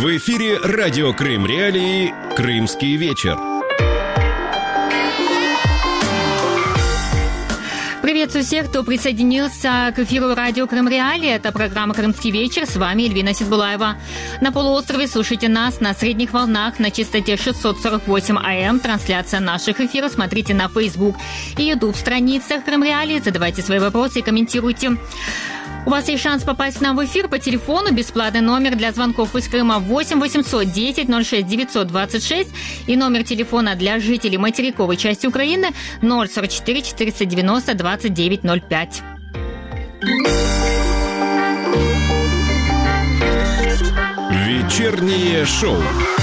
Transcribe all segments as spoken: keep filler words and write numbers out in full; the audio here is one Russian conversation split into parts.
В эфире радио Крым Реалии «Крымский вечер». Приветствую всех, кто присоединился к эфиру радио Крым Реалии. Это программа «Крымский вечер». С вами Эльвина Сидбулаева. На полуострове слушайте нас на средних волнах на частоте шестьсот сорок восемь АМ. Трансляция наших эфиров смотрите на Facebook и YouTube страницах Крым Реалии. Задавайте свои вопросы и комментируйте. У вас есть шанс попасть к нам в эфир по телефону. Бесплатный номер для звонков из Крыма восемь восемьсот десять ноль шесть девятьсот двадцать шесть и номер телефона для жителей материковой части Украины ноль сорок четыре четыреста девяносто двадцать девять ноль пять. Вечернее шоу.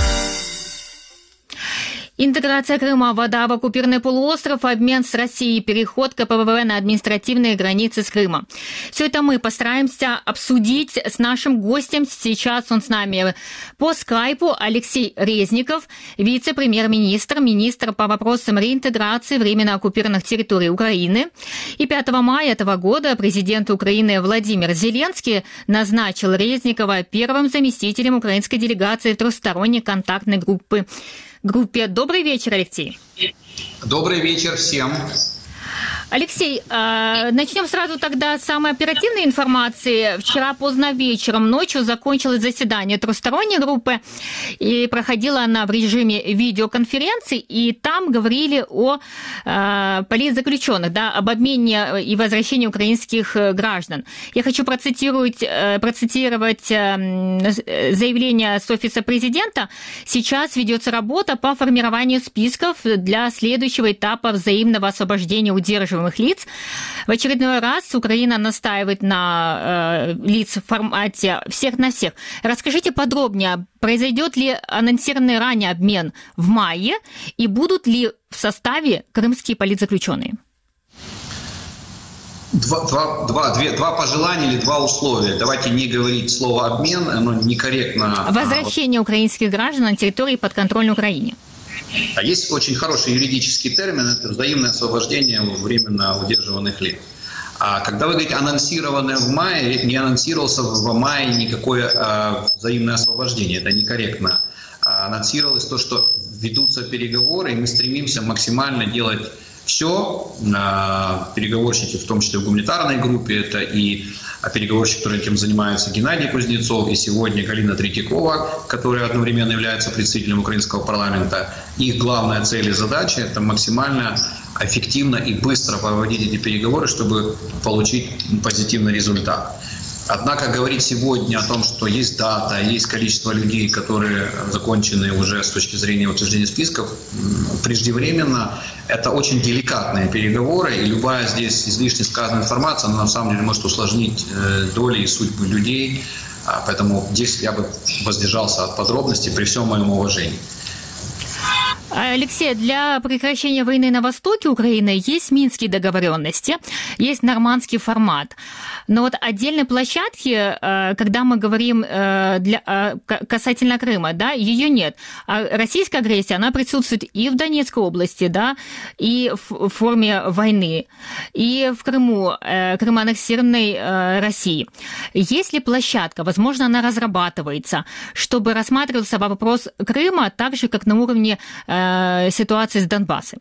Интеграция Крыма, вода в оккупированный полуостров, обмен с Россией, переход КПВВ на административные границы с Крымом. Все это мы постараемся обсудить с нашим гостем. Сейчас он с нами по скайпу. Алексей Резников, вице-премьер-министр, министр по вопросам реинтеграции временно оккупированных территорий Украины. И пятого мая этого года президент Украины Владимир Зеленский назначил Резникова первым заместителем украинской делегации трехсторонней контактной группы. группе. Добрый вечер, Алексей. Добрый вечер всем. Алексей, начнем сразу тогда с самой оперативной информации. Вчера поздно вечером, ночью закончилось заседание трехсторонней группы, и проходила она в режиме видеоконференции, и там говорили о э, политзаключенных, да, об обмене и возвращении украинских граждан. Я хочу процитировать, э, процитировать э, заявление с офиса президента. Сейчас ведется работа по формированию списков для следующего этапа взаимного освобождения удерживаемых лиц. В очередной раз Украина настаивает на э, лиц в формате всех на всех. Расскажите подробнее, произойдет ли анонсированный ранее обмен в мае и будут ли в составе крымские политзаключенные? Два, два, два, две, два пожелания или два условия. Давайте не говорить слово «обмен», оно некорректно. Возвращение украинских граждан на территории подконтрольной Украине. А есть очень хороший юридический термин – это взаимное освобождение временно удерживанных лиц. А когда вы говорите «анонсированное в мае», не анонсировался в мае никакое а, взаимное освобождение, это некорректно. А, анонсировалось то, что ведутся переговоры, и мы стремимся максимально делать все. А, переговорщики, в том числе в гуманитарной группе, это и переговорщик, который этим занимается, Геннадий Кузнецов, и сегодня Галина Третьякова, которая одновременно является представителем украинского парламента. Их главная цель и задача – это максимально эффективно и быстро проводить эти переговоры, чтобы получить позитивный результат. Однако говорить сегодня о том, что есть дата, есть количество людей, которые закончены уже с точки зрения утверждения списков, преждевременно. Это очень деликатные переговоры, и любая здесь излишне сказанная информация, она на самом деле может усложнить доли и судьбы людей. Поэтому здесь я бы воздержался от подробностей при всем моем уважении. Алексей, для прекращения войны на востоке Украины есть минские договоренности, есть нормандский формат. Но вот отдельной площадки, когда мы говорим для, касательно Крыма, да, ее нет. А российская агрессия, она присутствует и в Донецкой области, да, и в форме войны, и в Крыму, Крым аннексированной России. Есть ли площадка, возможно, она разрабатывается, чтобы рассматривался вопрос Крыма так же, как на уровне ситуации с Донбассом?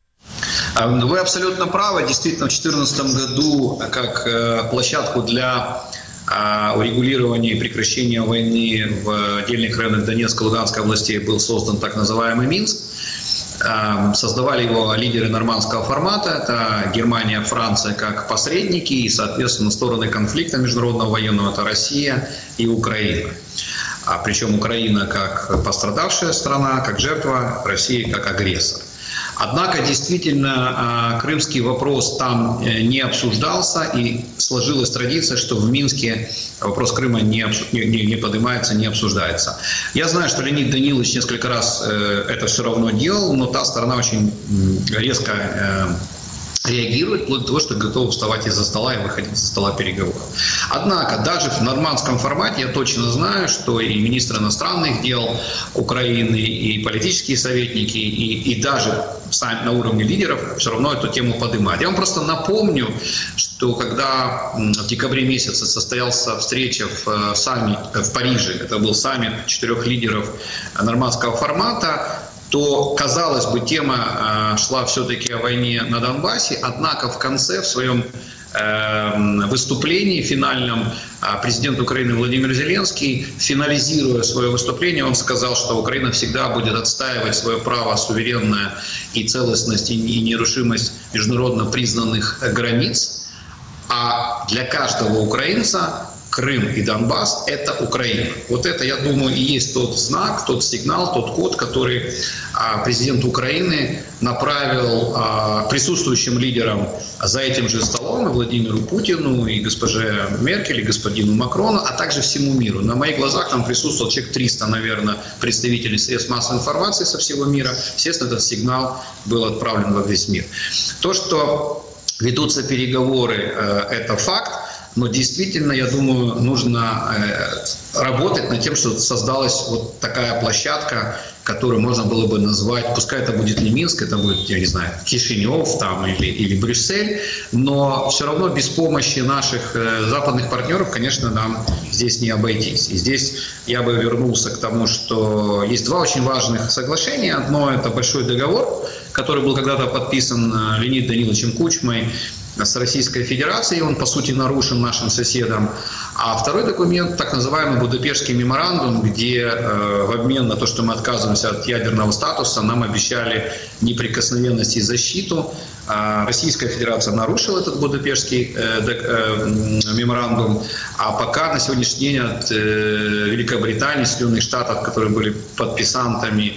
Вы абсолютно правы. Действительно, в две тысячи четырнадцатом году как площадку для урегулирования и прекращения войны в отдельных районах Донецкой и Луганской областей был создан так называемый Минск. Создавали его лидеры нормандского формата. Это Германия, Франция как посредники и, соответственно, стороны конфликта международного военного – это Россия и Украина. А причем Украина как пострадавшая страна, как жертва, Россия как агрессор. Однако действительно крымский вопрос там не обсуждался, и сложилась традиция, что в Минске вопрос Крыма не, не, не поднимается, не обсуждается. Я знаю, что Леонид Данилович несколько раз это все равно делал, но та сторона очень резко реагирует, вплоть до того, что готовы вставать из-за стола и выходить из-за стола переговоров. Однако, даже в нормандском формате я точно знаю, что и министр иностранных дел Украины, и политические советники, и, и даже на уровне лидеров все равно эту тему поднимают. Я вам просто напомню, что когда в декабре месяце состоялась встреча в, саммит, в Париже, это был саммит четырех лидеров нормандского формата, то, казалось бы, тема э, шла все-таки о войне на Донбассе, однако в конце, в своем э, выступлении финальном, э, президент Украины Владимир Зеленский, финализируя свое выступление, он сказал, что Украина всегда будет отстаивать свое право, суверенное и целостность, и, и нерушимость международно признанных границ, а для каждого украинца Крым и Донбасс – это Украина. Вот это, я думаю, и есть тот знак, тот сигнал, тот код, который президент Украины направил присутствующим лидерам за этим же столом, и Владимиру Путину, и госпоже Меркель, и господину Макрону, а также всему миру. На моих глазах там присутствовало человек триста, наверное, представителей средств массовой информации со всего мира. Естественно, этот сигнал был отправлен во весь мир. То, что ведутся переговоры, это факт. Но действительно, я думаю, нужно э, работать над тем, чтобы создалась вот такая площадка, которую можно было бы назвать, пускай это будет не Минск, это будет, я не знаю, Кишинев там, или, или Брюссель, но все равно без помощи наших э, западных партнеров, конечно, нам здесь не обойтись. И здесь я бы вернулся к тому, что есть два очень важных соглашения. Одно – это большой договор, который был когда-то подписан Леонидом Даниловичем Кучмой с Российской Федерацией, он, по сути, нарушен нашим соседом. А второй документ, так называемый Будапештский меморандум, где э, в обмен на то, что мы отказываемся от ядерного статуса, нам обещали неприкосновенность и защиту. Э, Российская Федерация нарушила этот Будапештский э, э, меморандум, а пока на сегодняшний день от э, Великобритании, Соединенных Штатов, которые были подписантами,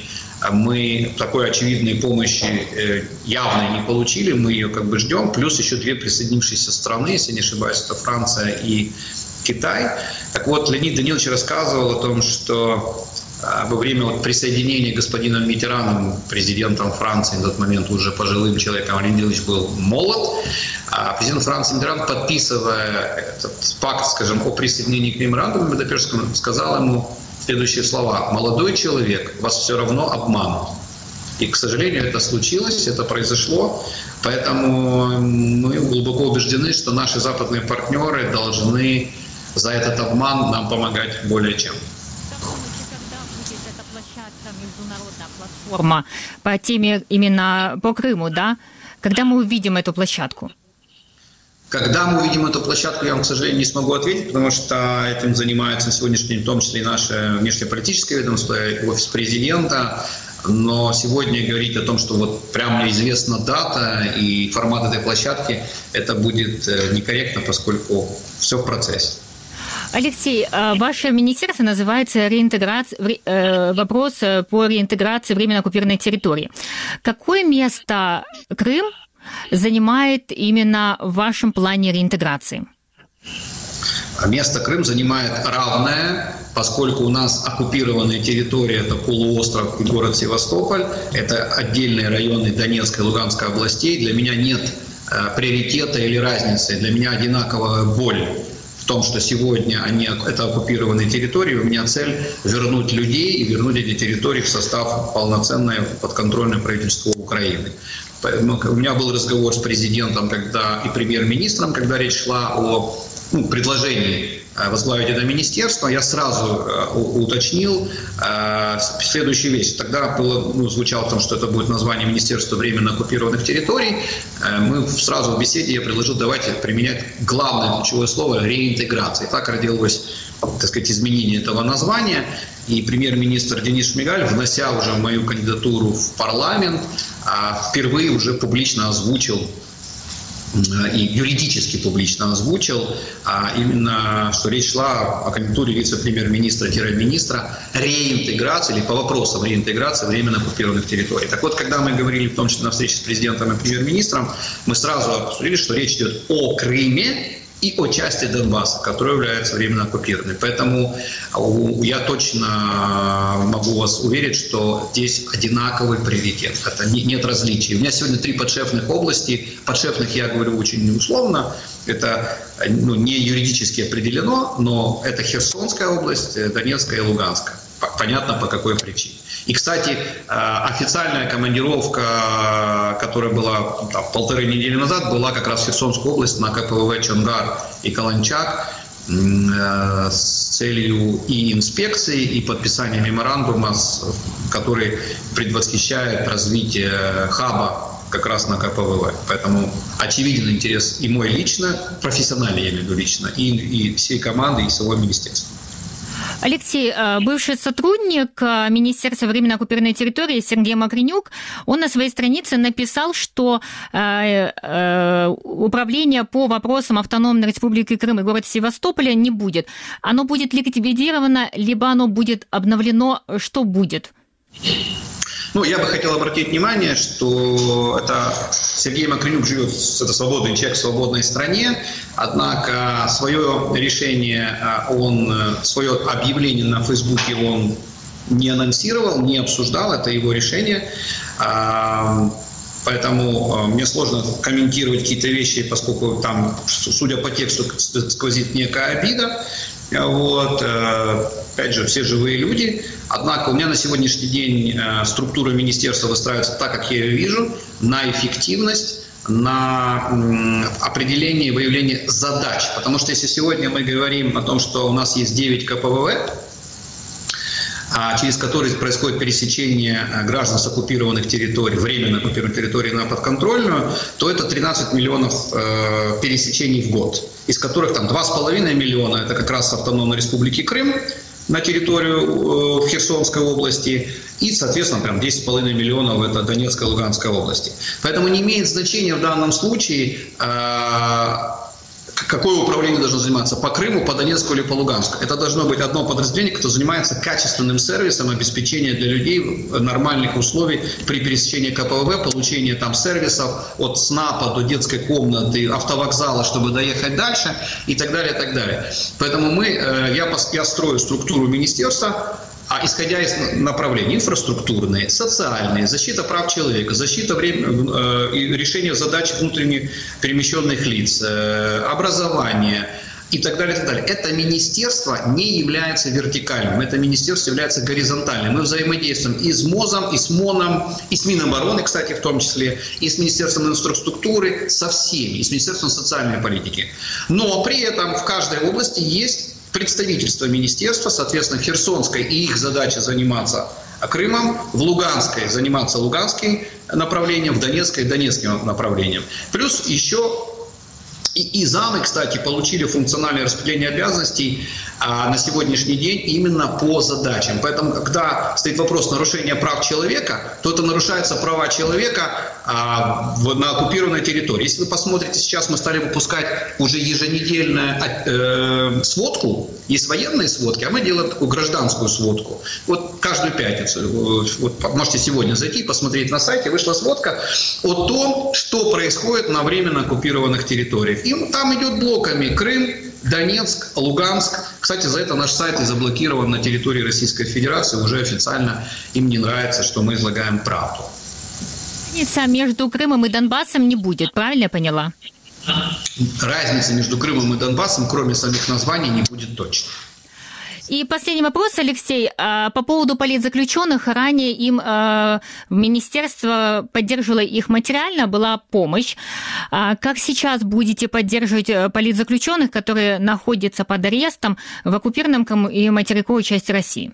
мы такой очевидной помощи явной не получили, мы ее как бы ждем, плюс еще две присоединившиеся страны, если не ошибаюсь, это Франция и Китай. Так вот, Леонид Данилович рассказывал о том, что во время вот присоединения господином Миттераном, президентом Франции, на тот момент уже пожилым человеком, Леонид Данилович был молод, а президент Франции Миттеран, подписывая этот пакт, скажем, о присоединении к меморандуму Будапештскому, сказал ему следующие слова: «Молодой человек, вас все равно обманут». И, к сожалению, это случилось, это произошло. Поэтому мы глубоко убеждены, что наши западные партнеры должны за этот обман нам помогать более чем. Когда будет эта площадка, международная платформа по теме именно по Крыму, да? Когда мы увидим эту площадку? Когда мы увидим эту площадку, я вам, к сожалению, не смогу ответить, потому что этим занимается на сегодняшний день в том числе и наше внешнеполитическое ведомство, и офис президента. Но сегодня говорить о том, что вот прямо известна дата и формат этой площадки, это будет некорректно, поскольку все в процессе. Алексей, ваше министерство называется реинтеграция, вопрос по реинтеграции временно оккупированной территории. Какое место Крым занимает именно в вашем плане реинтеграции? Место Крым занимает равное, поскольку у нас оккупированные территории – это полуостров и город Севастополь, это отдельные районы Донецкой и Луганской областей. Для меня нет э, приоритета или разницы, для меня одинаковая боль в том, что сегодня они, это оккупированные территории. У меня цель вернуть людей и вернуть эти территории в состав полноценной подконтрольной правительства Украины. У меня был разговор с президентом когда, и премьер-министром, когда речь шла о ну, предложении возглавить это министерство. Я сразу э, уточнил э, следующую вещь. Тогда было, ну, звучало в том, что это будет название Министерства временно оккупированных территорий. Э, мы сразу в беседе я предложил, давайте применять главное ключевое слово – реинтеграция. И так родилось, так сказать, изменение этого названия. И премьер-министр Денис Шмигаль, внося уже мою кандидатуру в парламент, впервые уже публично озвучил и юридически публично озвучил, а именно, что речь шла о кандидатуре вице-премьер-министра-министра реинтеграции или по вопросам реинтеграции временно оккупированных территорий. Так вот, когда мы говорили, в том числе на встрече с президентом и премьер-министром, мы сразу обсудили, что речь идет о Крыме и о части Донбасса, которая является временно оккупированной. Поэтому я точно могу вас уверить, что здесь одинаковый приоритет. Это нет различий. У меня сегодня три подшефных области. Подшефных я говорю очень условно. Это ну, не юридически определено, но это Херсонская область, Донецкая и Луганская. Понятно, по какой причине. И, кстати, официальная командировка, которая была там, полторы недели назад, была как раз в Херсонскую область на ка пэ вэ вэ Чонгар и Каланчак с целью и инспекции, и подписания меморандума, который предвосхищает развитие хаба как раз на ка пэ вэ вэ. Поэтому очевиден интерес и мой лично, профессиональный, я имею в виду лично, и, и всей команды, и всего министерства. Алексей, бывший сотрудник Министерства временно оккупированной территории Сергей Макренюк, он на своей странице написал, что управление по вопросам автономной республики Крым и города Севастополя не будет. Оно будет ликвидировано, либо оно будет обновлено. Что будет? Ну, я бы хотел обратить внимание, что это Сергей Макренюк живет, это свободный человек в свободной стране, однако свое решение, он, свое объявление на Фейсбуке он не анонсировал, не обсуждал, это его решение. Поэтому мне сложно комментировать какие-то вещи, поскольку там, судя по тексту, сквозит некая обида. Вот. Опять же, все живые люди. Однако у меня на сегодняшний день структура министерства выстраивается так, как я ее вижу, на эффективность, на определение и выявление задач. Потому что если сегодня мы говорим о том, что у нас есть девять ка пэ вэ вэ, через которые происходит пересечение граждан с оккупированных территорий, временно оккупированных территорий на подконтрольную, то это тринадцать миллионов э, пересечений в год, из которых там два с половиной миллиона – это как раз автономной республики Крым на территорию э, Херсонской области, и, соответственно, прям десять с половиной миллионов – это Донецкая и Луганская области. Поэтому не имеет значения в данном случае, э, какое управление должно заниматься по Крыму, по Донецку или по Луганску. Это должно быть одно подразделение, которое занимается качественным сервисом, обеспечения для людей нормальных условий при пересечении ка пэ вэ вэ, получения там сервисов от СНАПа до детской комнаты, автовокзала, чтобы доехать дальше и так далее, и так далее. Поэтому мы, я, я строю структуру министерства, а исходя из направлений инфраструктурные, социальные, защита прав человека, защита время, э, решения задач внутренне перемещенных лиц, э, образование и так далее, и так далее. Это министерство не является вертикальным, это министерство является горизонтальным. Мы взаимодействуем и с МОЗом, и с МОНом, и с Минобороны, кстати, в том числе, и с Министерством инфраструктуры, со всеми, и с Министерством социальной политики. Но при этом в каждой области есть представительство министерства, соответственно, в Херсонской, и их задача заниматься Крымом, в Луганской заниматься Луганским направлением, в Донецкой – Донецким направлением. Плюс еще и, и замы, кстати, получили функциональное распределение обязанностей а, на сегодняшний день именно по задачам. Поэтому, когда стоит вопрос нарушения прав человека, то это нарушаются права человека а, в, на оккупированной территории. Если вы посмотрите, сейчас мы стали выпускать уже еженедельную э, сводку. Есть военные сводки, а мы делаем такую гражданскую сводку. Вот каждую пятницу. Вот, можете сегодня зайти и посмотреть на сайте. Вышла сводка о том, что происходит на временно оккупированных территориях. И там идет блоками Крым, Донецк, Луганск. Кстати, за это наш сайт и заблокирован на территории Российской Федерации. Уже официально им не нравится, что мы излагаем правду. Разница между Крымом и Донбассом не будет, правильно я поняла? Разницы между Крымом и Донбассом, кроме самих названий, не будет точно. И последний вопрос, Алексей, по поводу политзаключенных. Ранее им министерство поддерживало их материально, была помощь. Как сейчас будете поддерживать политзаключенных, которые находятся под арестом в оккупированном Крыму и материковой части России?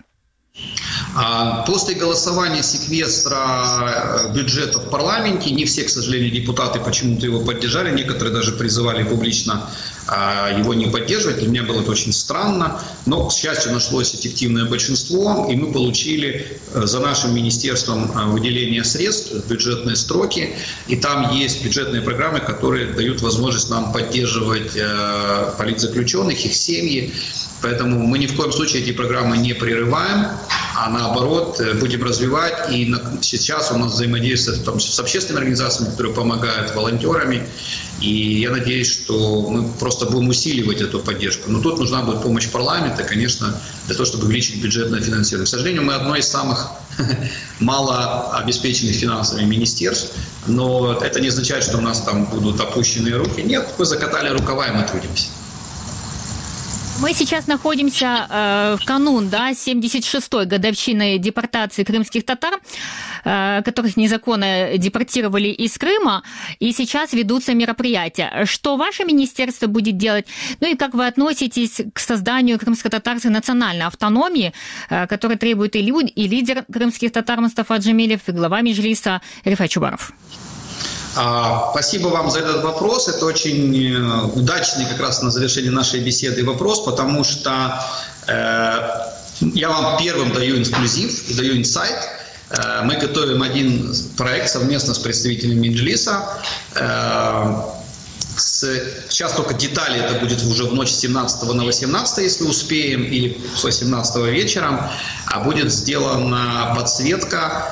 После голосования секвестра бюджета в парламенте, не все, к сожалению, депутаты почему-то его поддержали, некоторые даже призывали публично его не поддерживать. Для меня было это очень странно, но, к счастью, нашлось эффективное большинство, и мы получили за нашим министерством выделение средств, бюджетные строки, и там есть бюджетные программы, которые дают возможность нам поддерживать политзаключенных, их семьи. Поэтому мы ни в коем случае эти программы не прерываем, а наоборот будем развивать. И сейчас у нас взаимодействие там, с общественными организациями, которые помогают, волонтерами. И я надеюсь, что мы просто будем усиливать эту поддержку. Но тут нужна будет помощь парламента, конечно, для того, чтобы увеличить бюджетное финансирование. К сожалению, мы одно из самых мало обеспеченных финансовыми министерств, но это не означает, что у нас там будут опущенные руки. Нет, мы закатали рукава, и мы трудимся. Мы сейчас находимся э, в канун, да, семьдесят шестой годовщины депортации крымских татар, э, которых незаконно депортировали из Крыма, и сейчас ведутся мероприятия. Что ваше министерство будет делать? Ну и как вы относитесь к созданию крымско-татарской национальной автономии, э, которая требует и, люд, и лидер крымских татар Мустафа Джемилев, и глава Меджлиса Рифат Чубаров? Спасибо вам за этот вопрос. Это очень удачный как раз на завершении нашей беседы вопрос, потому что э, я вам первым даю эксклюзив и даю инсайт. Э, мы готовим один проект совместно с представителями Меджлиса. Э, с, сейчас только детали, это будет уже в ночь с семнадцатого на восемнадцатое, если успеем, или с восемнадцатого вечером, а будет сделана подсветка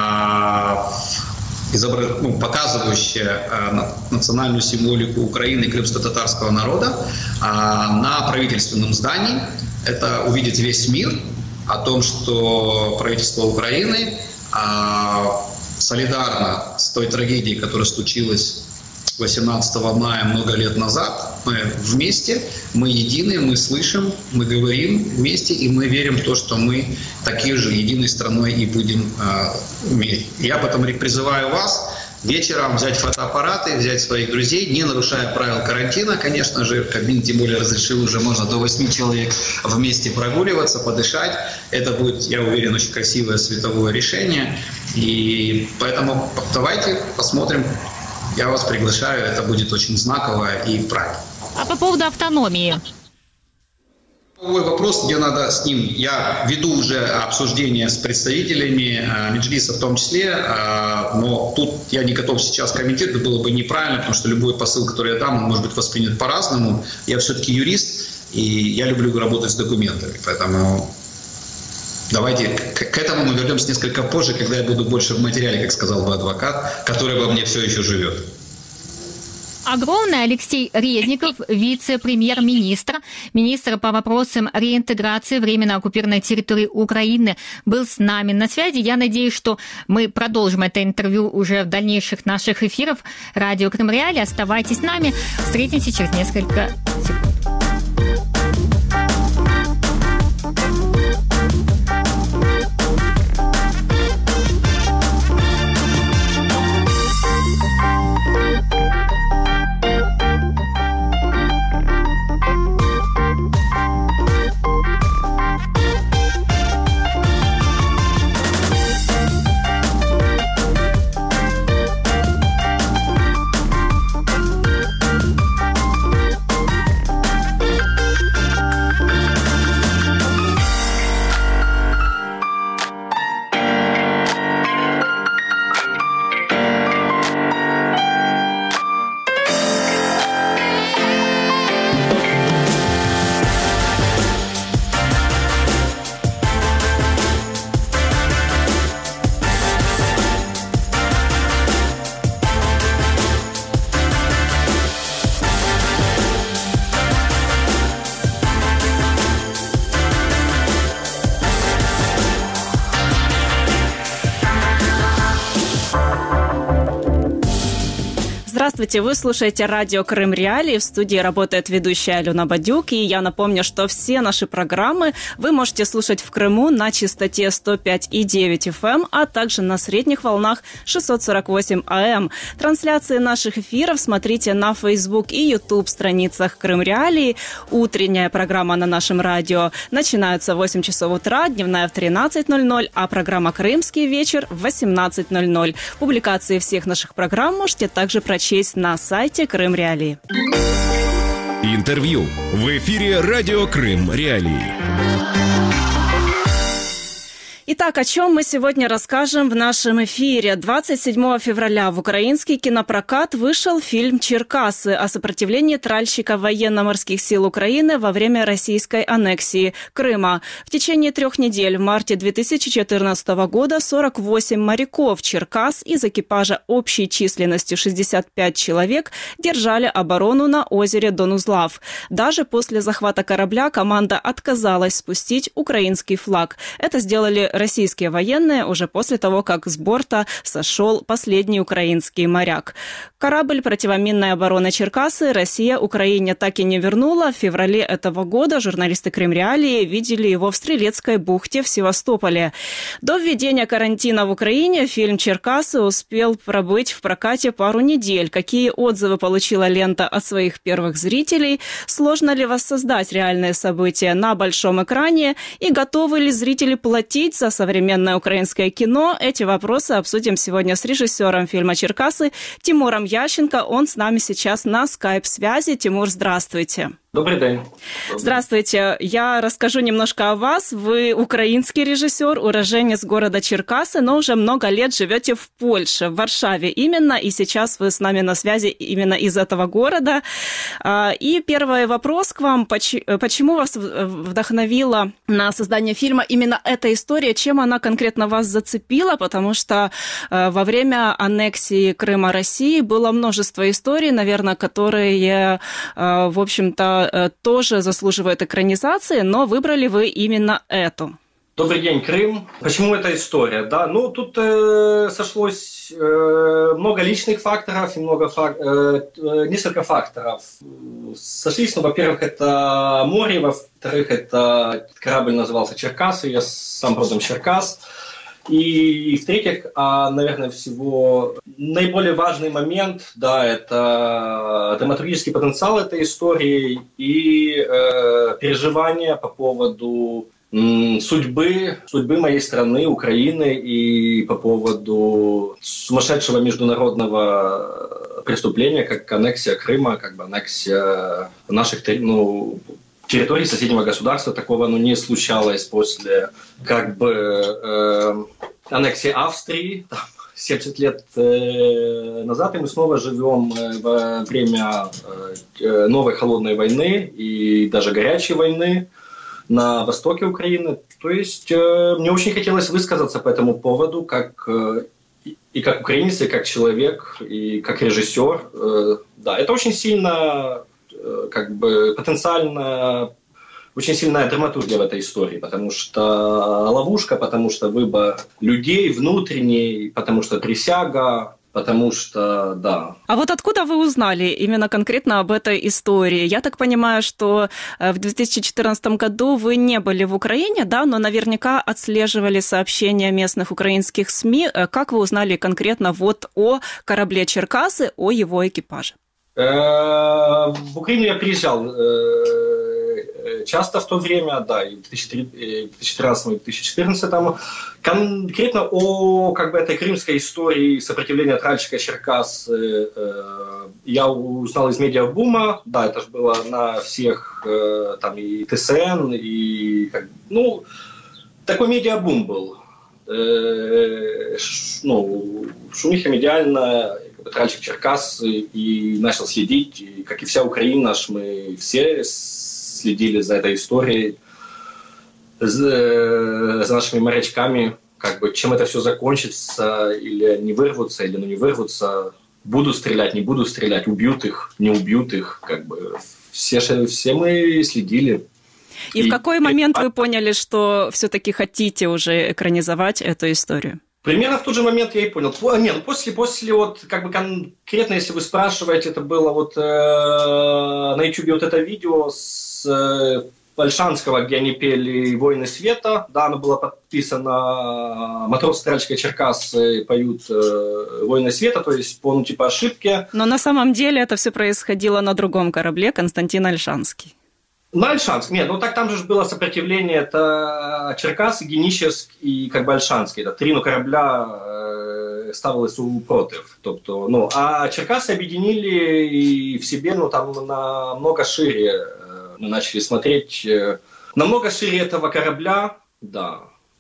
э, изображ... ну, показывающая э, национальную символику Украины и крымско-татарского народа э, на правительственном здании. Это увидит весь мир о том, что правительство Украины э, солидарно с той трагедией, которая случилась восемнадцатого мая много лет назад. Мы вместе, мы едины, мы слышим, мы говорим вместе, и мы верим в то, что мы такие же единой страной и будем э, в мире. Я потом призываю вас вечером взять фотоаппараты, взять своих друзей, не нарушая правил карантина, конечно же. Кабмин тем более разрешил, уже можно до восьми человек вместе прогуливаться, подышать. Это будет, я уверен, очень красивое световое решение. И поэтому давайте посмотрим. Я вас приглашаю, это будет очень знаково и правильно. А по поводу автономии? Мой вопрос, где надо с ним, я веду уже обсуждение с представителями Меджлиса в том числе, но тут я не готов сейчас комментировать, это было бы неправильно, потому что любой посыл, который я дам, он может быть воспринят по-разному. Я все-таки юрист, и я люблю работать с документами, поэтому давайте к этому мы вернемся несколько позже, когда я буду больше в материале, как сказал бы адвокат, который во мне все еще живет. Огромное. Алексей Резников, вице-премьер-министр, министр по вопросам реинтеграции временно оккупированной территории Украины, был с нами на связи. Я надеюсь, что мы продолжим это интервью уже в дальнейших наших эфирах радио Крым Реалии. Оставайтесь с нами. Встретимся через несколько секунд. Здравствуйте, вы слушаете радио Крым Реалии. В студии работает ведущая Алена Бадюк. И я напомню, что все наши программы вы можете слушать в Крыму на частоте сто пять и девять эф эм, а также на средних волнах шестьсот сорок восемь а эм. Трансляции наших эфиров смотрите на Facebook и YouTube страницах Крым Реалии. Утренняя программа на нашем радио начинается в восемь часов утра, дневная в тринадцать ноль ноль, а программа «Крымский вечер» в восемнадцать ноль ноль. Публикации всех наших программ можете также прочесть на сайте Крым Реалии. Интервью в эфире радио Крым Реалии. Итак, о чем мы сегодня расскажем в нашем эфире. двадцать седьмого февраля в украинский кинопрокат вышел фильм «Черкасы» о сопротивлении тральщиков военно-морских сил Украины во время российской аннексии Крыма. В течение трех недель в марте две тысячи четырнадцатого года сорок восемь моряков «Черкас» из экипажа общей численностью шестьдесят пять человек держали оборону на озере Донузлав. Даже после захвата корабля команда отказалась спустить украинский флаг. Это сделали российские военные уже после того, как с борта сошел последний украинский моряк. Корабль противоминной обороны «Черкасы» Россия Украине так и не вернула. В феврале этого года журналисты Крым Реалии видели его в Стрелецкой бухте в Севастополе. До введения карантина в Украине фильм «Черкасы» успел пробыть в прокате пару недель. Какие отзывы получила лента от своих первых зрителей? Сложно ли воссоздать реальные события на большом экране? И готовы ли зрители платить за современное украинское кино? Эти вопросы обсудим сегодня с режиссером фильма «Черкасы» Тимуром Ященко. Он с нами сейчас на скайп-связи. Тимур, здравствуйте. Добрый день. Здравствуйте. Я расскажу немножко о вас. Вы украинский режиссер, уроженец города Черкасы, но уже много лет живете в Польше, в Варшаве именно, и сейчас вы с нами на связи именно из этого города. И первый вопрос к вам. Почему вас вдохновила на создание фильма именно эта история? Чем она конкретно вас зацепила? Потому что во время аннексии Крыма России было множество историй, наверное, которые, в общем-то, тоже заслуживают экранизации, но выбрали вы именно эту. Добрый день, Крым. Почему эта история? Да, ну тут э, сошлось э, много личных факторов и много фак... э, несколько факторов. Сошлись, ну, во-первых, это море, во-вторых, это корабль назывался «Черкасы», я сам родом Черкас. И, в-третьих, а, наверное, всего наиболее важный момент, да, это драматургический потенциал этой истории и э, переживания по поводу м, судьбы, судьбы моей страны, Украины, и по поводу сумасшедшего международного преступления, как аннексия Крыма, как бы аннексия наших, ну, территории соседнего государства. Такого, ну, не случалось после, как бы, э, аннексии Австрии, там, семьдесят лет э, назад, и мы снова живем э, во время э, новой холодной войны и даже горячей войны на востоке Украины. То есть э, мне очень хотелось высказаться по этому поводу, как э, и как украинец, и как человек, и как режиссер. Э, да, это очень сильно, как бы потенциально очень сильная драматургия в этой истории, потому что ловушка, потому что выбор людей внутренний, потому что присяга, потому что, да. А вот откуда вы узнали именно конкретно об этой истории? Я так понимаю, что в две тысячи четырнадцатом году вы не были в Украине, да, но наверняка отслеживали сообщения местных украинских СМИ. Как вы узнали конкретно вот о корабле «Черкасы», о его экипаже? В Украину я приезжал часто в то время, да, и в две тысячи тринадцатом и две тысячи четырнадцатом. Конкретно о, как бы, этой крымской истории сопротивления тральщика Черкас я узнал из медиабума. Да, это же было на всех, там, и ТСН, и, как, ну, такой медиабум был. Ну, шумиха медиальная, тральщик Черкас, и начал следить, и, как и вся Украина, мы все следили за этой историей, за, за нашими морячками, как бы, чем это все закончится, или не вырвутся, или ну, не вырвутся, буду стрелять, не буду стрелять, убьют их, не убьют их, как бы, все, все мы следили. И, и в какой момент вы поняли, что все-таки хотите уже экранизовать эту историю? Примерно в тот же момент я и понял. Нет, после, после вот, как бы конкретно, если вы спрашиваете, это было вот э, на YouTube вот это видео с э, Ольшанского, где они пели «Войны света». Да, оно было подписано «Матрос Тральщика Черкас» поют э, «Войны света», то есть по, ну, типа ошибке. Но на самом деле это все происходило на другом корабле, Константин Ольшанский. На Ольшанский. Нет, ну так там же было сопротивление, это Черкас, Генічеськ и как бы Ольшанский. Это три, ну, корабля э, ставилось супротив. Тобто, ну, а Черкасы объединили и в себе, ну, там намного шире, э, мы начали смотреть, э, намного шире этого корабля, да.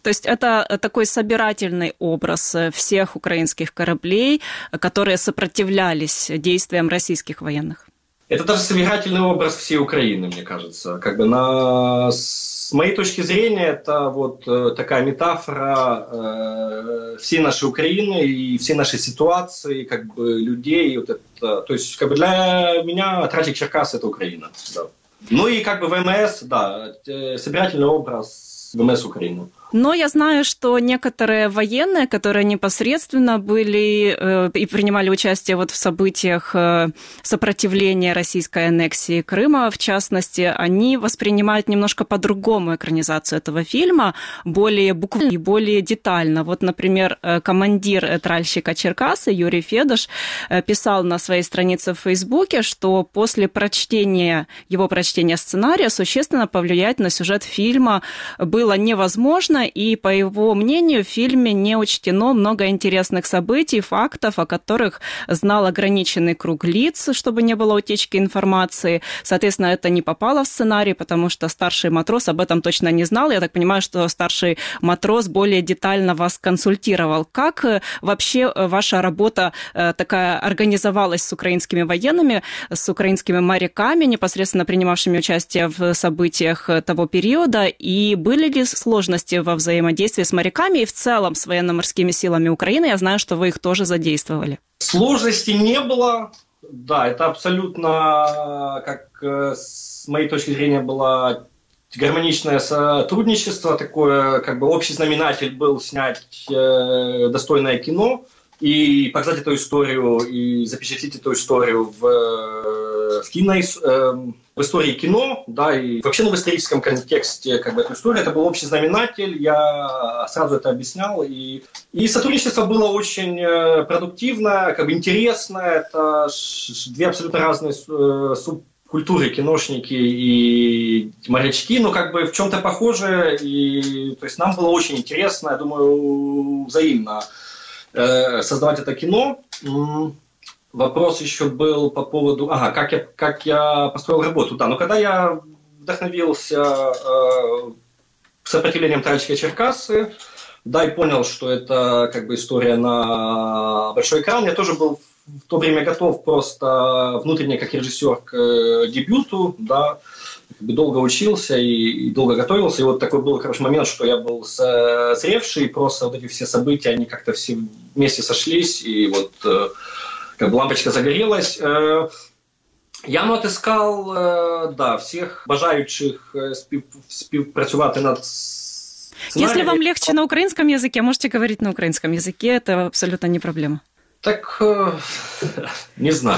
То есть это такой собирательный образ всех украинских кораблей, которые сопротивлялись действиям российских военных? Это даже собирательный образ всей Украины, мне кажется. Как бы на... С моей точки зрения, это вот такая метафора э, всей нашей Украины и всей нашей ситуации, как бы людей. Вот это, то есть как бы для меня Тральщик Черкас – это Украина. Да. Ну и как бы ВМС, да, собирательный образ ВМС Украины. Но я знаю, что некоторые военные, которые непосредственно были э, и принимали участие вот в событиях э, сопротивления российской аннексии Крыма, в частности, они воспринимают немножко по-другому экранизацию этого фильма, более буквально и более детально. Вот, например, командир тральщика Черкаса Юрий Федош писал на своей странице в Фейсбуке, что после прочтения, его прочтения сценария существенно повлиять на сюжет фильма было невозможно, и, по его мнению, в фильме не учтено много интересных событий, фактов, о которых знал ограниченный круг лиц, чтобы не было утечки информации. Соответственно, это не попало в сценарий, потому что старший матрос об этом точно не знал. Я так понимаю, что старший матрос более детально вас консультировал. Как вообще ваша работа такая организовалась с украинскими военными, с украинскими моряками, непосредственно принимавшими участие в событиях того периода, и были ли сложности во взаимодействии с моряками и в целом с военно-морскими силами Украины? Я знаю, что вы их тоже задействовали. Сложностей не было. Да, это абсолютно, как с моей точки зрения, было гармоничное сотрудничество. Такое, как бы общий знаменатель был снять э, достойное кино и показать эту историю, и запечатлеть эту историю в, в кино, э, в истории кино, да, и вообще ну, в историческом контексте как бы, эту историю. Это был общий знаменатель, я сразу это объяснял, и, и сотрудничество было очень продуктивное, как бы интересное. Это две абсолютно разные э, субкультуры, киношники и морячки, но как бы в чем-то похожи, и то есть нам было очень интересно, я думаю, взаимно создавать это кино. Вопрос еще был по поводу... Ага, как я, как я построил работу. Да, но когда я вдохновился э, сопротивлением тральщика Черкасы, да, и понял, что это как бы история на большой экран, я тоже был в то время готов просто внутренне как режиссер к э, дебюту, да, как бы долго учился и, и долго готовился. И вот такой был, короче, момент, что я был созревший, и просто вот эти все события, они как-то все вместе сошлись, и вот э, как бы лампочка загорелась. Э, я ну, отыскал, э, да, всех бажаючих спів, співпрацювати над сценарием. Если вам легче на украинском языке, можете говорить на украинском языке, это абсолютно не проблема. Так, э, не знаю.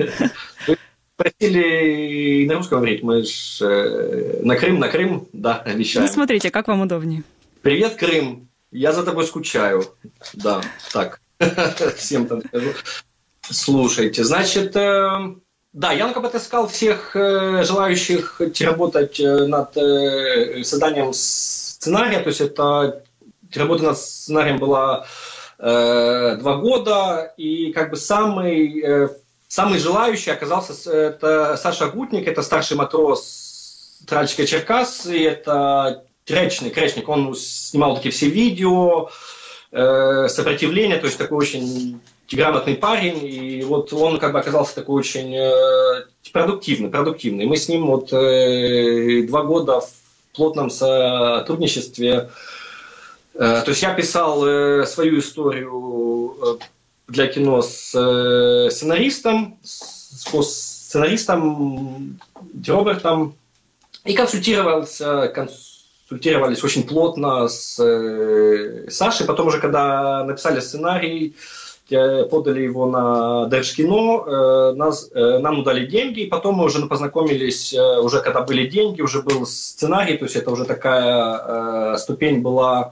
Просили на русском говорить, мы же э, на Крым, на Крым, да, обещаем. Ну, смотрите, как вам удобнее. Привет, Крым, я за тобой скучаю. Да, так, всем там скажу. Слушайте, значит, э, да, я отыскал всех э, желающих работать над э, созданием сценария, то есть это работа над сценарием была э, два года, и как бы самый... Э, Самый желающий оказался это Саша Гутник, это старший матрос тральщика Черкасы, это Кречник, Кречник, он снимал такие все видео, э, сопротивления, то есть такой очень грамотный парень, и вот он как бы оказался такой очень э, продуктивный, продуктивный. Мы с ним вот э, два года в плотном сотрудничестве, э, то есть я писал э, свою историю э, для кино с э, сценаристом, с, с сценаристом Робертом, и консультировался, консультировались очень плотно с э, Сашей. Потом уже, когда написали сценарий, подали его на Держкино, э, нас, э, нам дали деньги, и потом мы уже познакомились, э, уже когда были деньги, уже был сценарий, то есть это уже такая э, ступень была,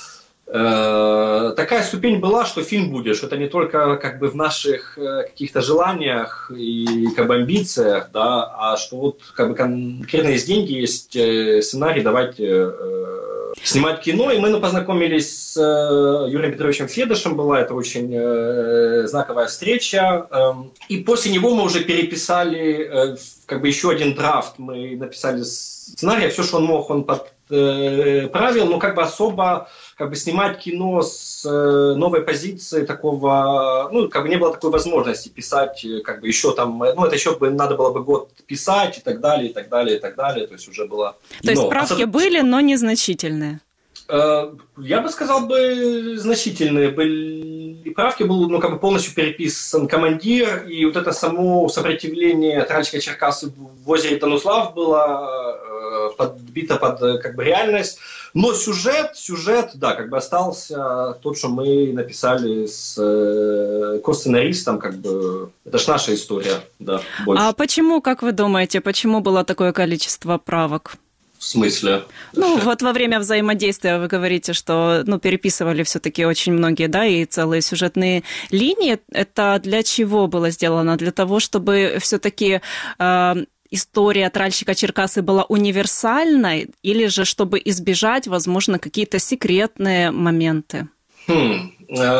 такая ступень была, что фильм будет, что это не только как бы в наших каких-то желаниях и как бы амбициях, да, а что вот как бы конкретно есть деньги, есть сценарий, давайте э, снимать кино. И мы познакомились с э, Юрием Петровичем Федошем, была это очень э, знаковая встреча. Э, и после него мы уже переписали э, как бы еще один драфт, мы написали сценарий, все, что он мог, он под э, правил, но как бы особо как бы снимать кино с э, новой позиции такого, ну, как бы не было такой возможности писать, как бы еще там, ну, это еще бы надо было бы год писать и так далее, и так далее, и так далее, то есть уже было... То есть но, правки а, были, но незначительные? Э, я бы сказал, бы значительные были правки, был, ну, как бы полностью переписан командир, и вот это само сопротивление тральщика Черкасы в озере Тануслав было э, подбито под как бы реальность. Но сюжет, сюжет, да, как бы остался тот, что мы написали с э, ко-сценаристом, как бы, это ж наша история, да, больше. А почему, как вы думаете, почему было такое количество правок? В смысле? Ну, вот во время взаимодействия вы говорите, что, ну, переписывали все-таки очень многие, да, и целые сюжетные линии. Это для чего было сделано? Для того, чтобы все-таки... Э, история тральщика Черкасы была универсальной, или же чтобы избежать, возможно, какие-то секретные моменты? Хм.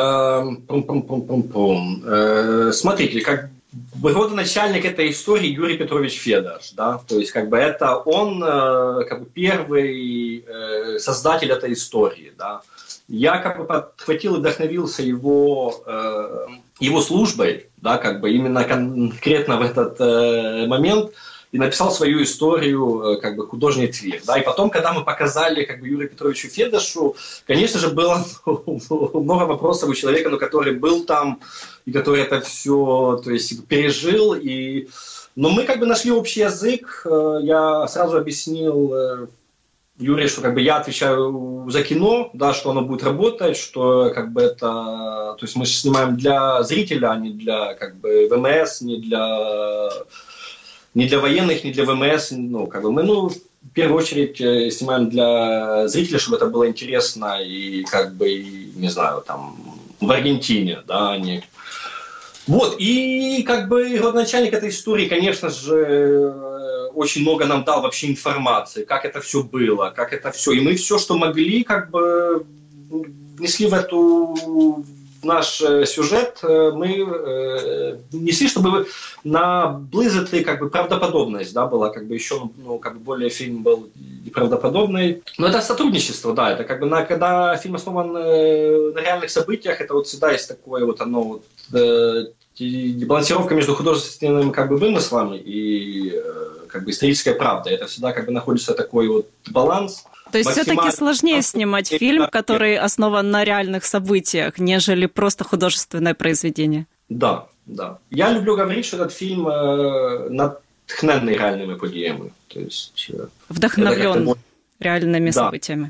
Пум-пум-пум-пум-пум. Смотрите, как бы родоначальник этой истории Юрий Петрович Федаш, да, то есть как бы это он как бы первый создатель этой истории, да. Я как бы подхватил и вдохновился его, его службой, да, как бы именно конкретно в этот момент, и написал свою историю, как бы, художник Твир. Да? И потом, когда мы показали как бы, Юрию Петровичу Федашу, конечно же, было много вопросов у человека, ну, который был там, и который это все, то есть, пережил. И... Но мы как бы нашли общий язык. Я сразу объяснил Юрию, что как бы, я отвечаю за кино, да, что оно будет работать, что как бы, это... То есть мы снимаем для зрителя, а не для как бы, ВМС, не для... Не для военных, не для ВМС, ну, как бы мы, ну, в первую очередь снимаем для зрителей, чтобы это было интересно и, как бы, не знаю, там, в Аргентине, да, они... Вот, и, как бы, родоначальник этой истории, конечно же, очень много нам дал вообще информации, как это все было, как это все, и мы все, что могли, как бы, внесли в эту... наш сюжет мы э, несли, чтобы наблизити как бы правдоподобность, да, была как бы еще, ну, как бы более фильм был неправдоподобный. Но это сотрудничество, да, это как бы на, когда фильм основан э, на реальных событиях, это вот всегда есть такое вот оно вот э, балансировка между художественным как бы вымыслом и э, как бы исторической правдой. Это всегда как бы находится такой вот баланс. То есть все-таки сложнее снимать фильм, который основан на реальных событиях, нежели просто художественное произведение. Да, да. Я люблю говорить, что этот фильм э, натхненный реальными подіями. То есть, э, вдохновлен реальными да. событиями.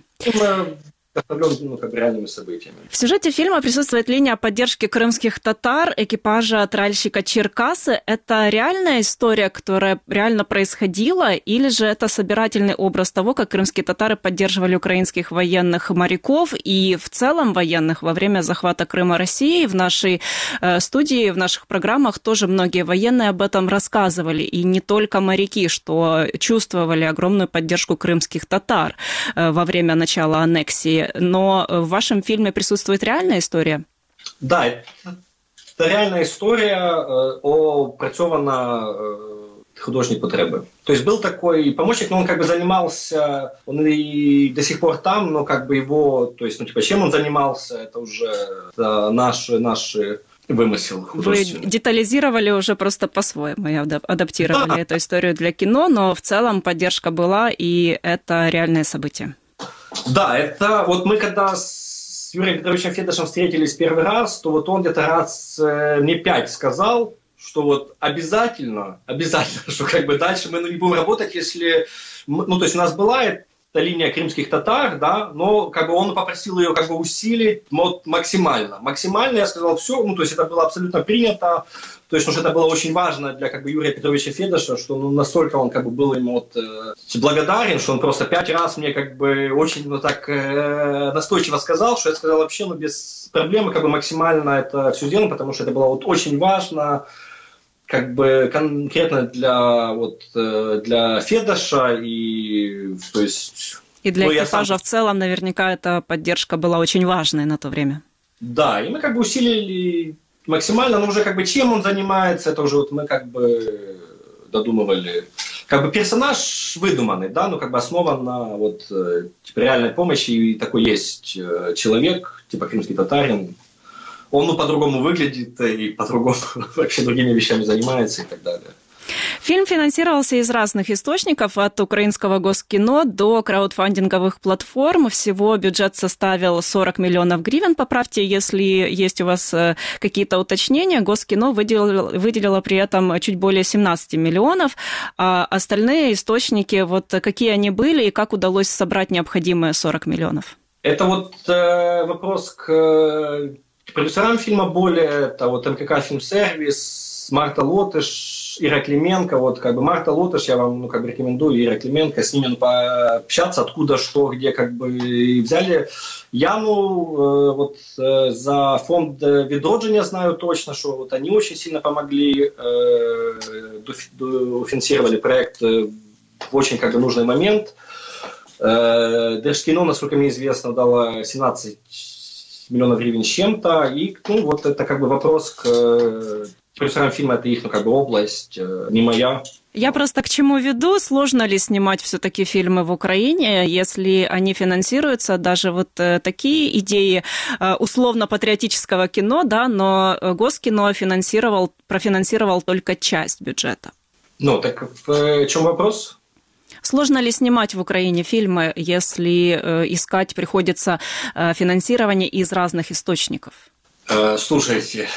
Ну, как реальными событиями. В сюжете фильма присутствует линия поддержки крымских татар, экипажа тральщика Черкасы. Это реальная история, которая реально происходила, или же это собирательный образ того, как крымские татары поддерживали украинских военных моряков и в целом военных во время захвата Крыма Россией? В нашей э, студии, в наших программах тоже многие военные об этом рассказывали, и не только моряки, что чувствовали огромную поддержку крымских татар э, во время начала аннексии. Но в вашем фильме присутствует реальная история? Да, это реальная история, опрацьована художник потреби. То есть был такой помощник, но он как бы занимался, он и до сих пор там, но как бы его, то есть, ну типа, чем он занимался, это уже это наши, наши вымысел художественный. Вы детализировали уже просто по-своему, адаптировали да. эту историю для кино, но в целом поддержка была, и это реальное событие. Да, это вот мы когда с Юрием Петровичем Федашем встретились первый раз, то вот он где-то раз э, мне пять сказал, что вот обязательно, обязательно, что как бы дальше мы ну, не будем работать, если... Ну, то есть у нас была эта линия крымских татар, да, но как бы он попросил ее как бы усилить вот, максимально. Максимально я сказал все, ну, то есть это было абсолютно принято, то есть, ну, что это было очень важно для как бы, Юрия Петровича Федаша, что ну, настолько он как бы, был ему вот, э, благодарен, что он просто пять раз мне как бы очень ну, так э, настойчиво сказал, что я сказал вообще ну, без проблем как бы, максимально это все сделано, потому что это было вот, очень важно как бы конкретно для, вот, э, для Федаша и то есть... И для ну, экипажа сам... в целом наверняка эта поддержка была очень важной на то время. Да, и мы как бы усилили... максимально, но уже как бы чем он занимается, это уже вот мы как бы додумывали как бы персонаж выдуманный, да, ну как бы основан на вот типа, реальной помощи, и такой есть человек, типа крымский татарин. Он ну, по-другому выглядит и по-другому вообще другими вещами занимается и так далее. Фильм финансировался из разных источников, от украинского Госкино до краудфандинговых платформ. Всего бюджет составил сорок миллионов гривен. Поправьте, если есть у вас какие-то уточнения. Госкино выделило, выделило при этом чуть более семнадцать миллионов. А остальные источники, вот какие они были и как удалось собрать необходимые сорок миллионов? Это вот э, вопрос к э, продюсерам фильма более. Это вот МКК «Фильмсервис», Марта Лотыш, Ира Клименко, вот как бы Марта Лотыш, я вам ну, как бы рекомендую, Ира Клименко, с ними ну, пообщаться, откуда, что, где как бы и взяли. Яну э, вот э, за фонд «Відродження» знаю точно, что вот они очень сильно помогли, э, дофинансировали проект в очень как бы нужный момент. Э, Держкино, насколько мне известно, дало семнадцать миллионов гривен с чем-то, и ну, вот это как бы вопрос к продюсерам фильма, это их ну, как бы область, не моя. Я просто к чему веду, сложно ли снимать все-таки фильмы в Украине, если они финансируются, даже вот такие идеи условно-патриотического кино, да, но Госкино финансировал, профинансировал только часть бюджета. Ну, так в чем вопрос? Сложно ли снимать в Украине фильмы, если искать приходится финансирование из разных источников? Слушайте,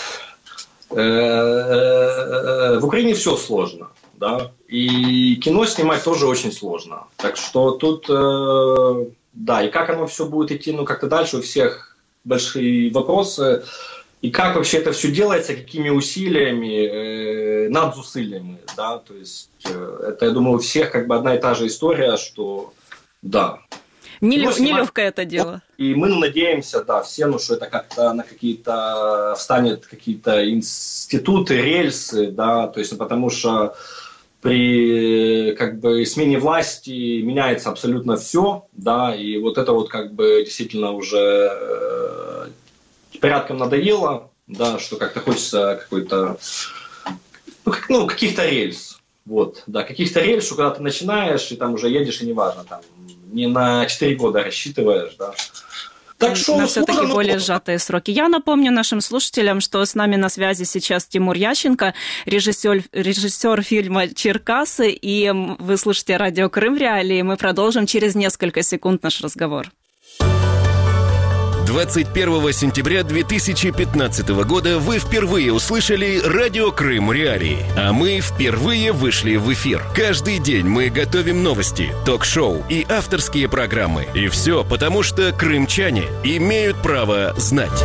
в Украине все сложно, да, и кино снимать тоже очень сложно. Так что тут, да, и как оно все будет идти, ну, как-то дальше, у всех большие вопросы. И как вообще это все делается, какими усилиями, над усилиями, да, то есть это, я думаю, у всех как бы одна и та же история, что, да. Нелег, нелегкое это дело. И мы надеемся, да, все, ну, что это как-то на какие-то, встанет какие-то институты, рельсы, да, то есть, ну, потому что при, как бы, смене власти меняется абсолютно все, да, и вот это вот, как бы, действительно уже порядком надоело, да, что как-то хочется какой-то, ну, как, ну, каких-то рельс, вот, да, каких-то рельс, что когда ты начинаешь, и там уже едешь, и неважно, там, не на четыре года рассчитываешь, да. Так что на все-таки сложно, более но... сжатые сроки. Я напомню нашим слушателям, что с нами на связи сейчас Тимур Ященко, режиссер, режиссер фильма «Черкасы», и вы слушаете радио «Крым Реалии». Мы продолжим через несколько секунд наш разговор. двадцать первого сентября две тысячи пятнадцатого года вы впервые услышали радио «Крым Реалии», а мы впервые вышли в эфир. Каждый день мы готовим новости, ток-шоу и авторские программы. И все потому, что крымчане имеют право знать.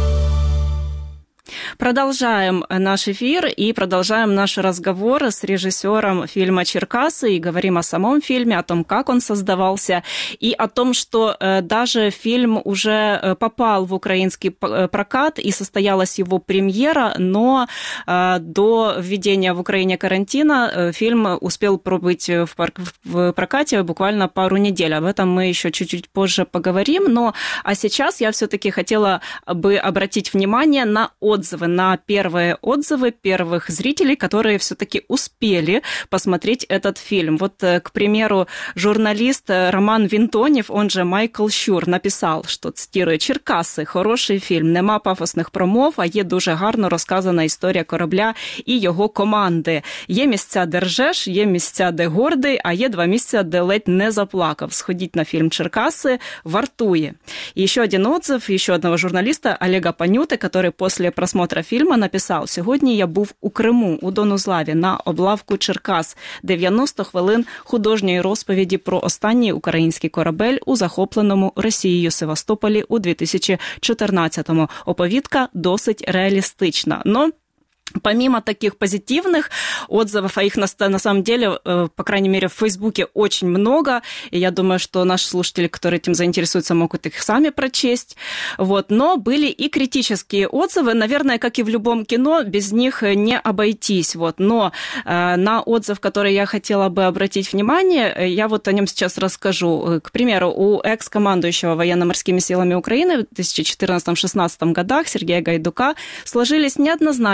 Продолжаем наш эфир и продолжаем наш разговор с режиссером фильма «Черкасы» и говорим о самом фильме, о том, как он создавался, и о том, что даже фильм уже попал в украинский прокат и состоялась его премьера, но до введения в Украине карантина фильм успел пробыть в прокате буквально пару недель. Об этом мы еще чуть-чуть позже поговорим, но а сейчас я все-таки хотела бы обратить внимание на отзывы, на первые отзывы первых зрителей, которые все-таки успели посмотреть этот фильм. Вот, к примеру, журналист Роман Вінтонів, он же Майкл Щур, написал, что, цитирую, «Черкаси – хороший фільм, нема пафосних промов, а є дуже гарно розказана історія корабля і його команди. Є місця, де ржеш, є місця, де гордий, а є два місця, де ледь не заплакав. Сходіть на фильм «Черкасы», вартує». И еще один отзыв еще одного журналиста Олега Панюты, который после просмотра фільму написав: «Сьогодні я був у Криму, у Донузлаві, на облавку Черкас. дев'яносто хвилин художньої розповіді про останній український корабель у захопленому Росією Севастополі у дві тисячі чотирнадцятому. Оповідка досить реалістична». Но помимо таких позитивных отзывов, а их на, на самом деле, по крайней мере, в Фейсбуке очень много, и я думаю, что наши слушатели, которые этим заинтересуются, могут их сами прочесть. Вот. Но были и критические отзывы, наверное, как и в любом кино, без них не обойтись. Вот. Но э, на отзыв, который я хотела бы обратить внимание, я вот о нем сейчас расскажу. К примеру, у экс-командующего военно-морскими силами Украины в две тысячи четырнадцатом-шестнадцатом годах Сергея Гайдука сложились неоднозначные впечатления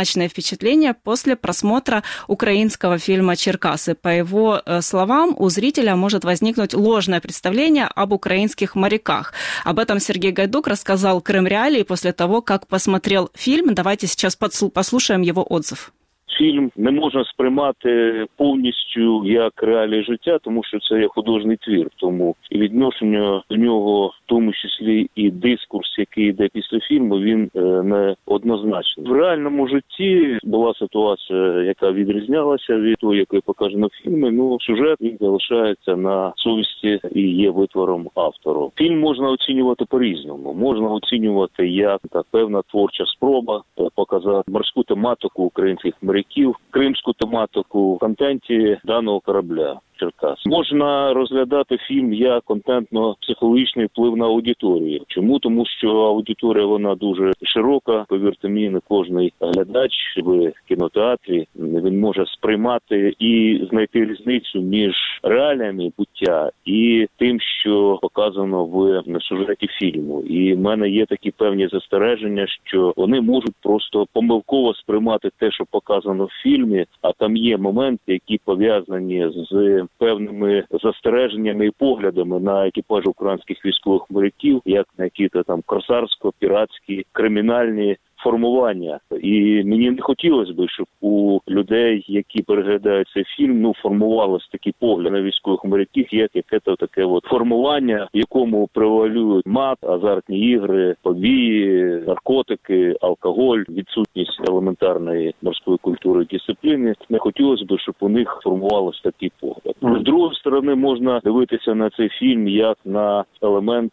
впечатления после просмотра украинского фильма «Черкасы». По его словам, у зрителя может возникнуть ложное представление об украинских моряках. Об этом Сергей Гайдук рассказал Крым Реалии после того, как посмотрел фильм. Давайте сейчас послушаем его отзыв. Фільм не можна сприймати повністю як реалії життя, тому що це є художній твір. Тому і відношення до нього, в тому числі і дискурс, який йде після фільму, він не однозначний. В реальному житті була ситуація, яка відрізнялася від того, який показано в фільмі. Ну, сюжет він залишається на совісті і є витвором автору. Фільм можна оцінювати по-різному. Можна оцінювати як так, певна творча спроба показати морську тематику українських моряків, кримську тематику в контенті даного корабля Черкас. Можна розглядати фільм як контентно-психологічний вплив на аудиторію. Чому? Тому що аудиторія, вона дуже широка. Повірте мені, не кожний глядач в кінотеатрі він може сприймати і знайти різницю між реаліями буття і тим, що показано в сюжеті фільму. І в мене є такі певні застереження, що вони можуть просто помилково сприймати те, що показано в фільмі, а там є моменти, які пов'язані з певними застереженнями і поглядами на екіпаж українських військових моряків, як на які-то там корсарсько-піратські, кримінальні формування. І мені не хотілося б, щоб у людей, які переглядають цей фільм, ну, формувалось такий погляд на військових моряків, як яке-то таке от формування, в якому превалюють мат, азартні ігри, подвії, наркотики, алкоголь, відсутність елементарної морської культури і дисципліни. Не хотілося б, щоб у них формувалось такий погляд. З другої сторони, можна дивитися на цей фільм як на елемент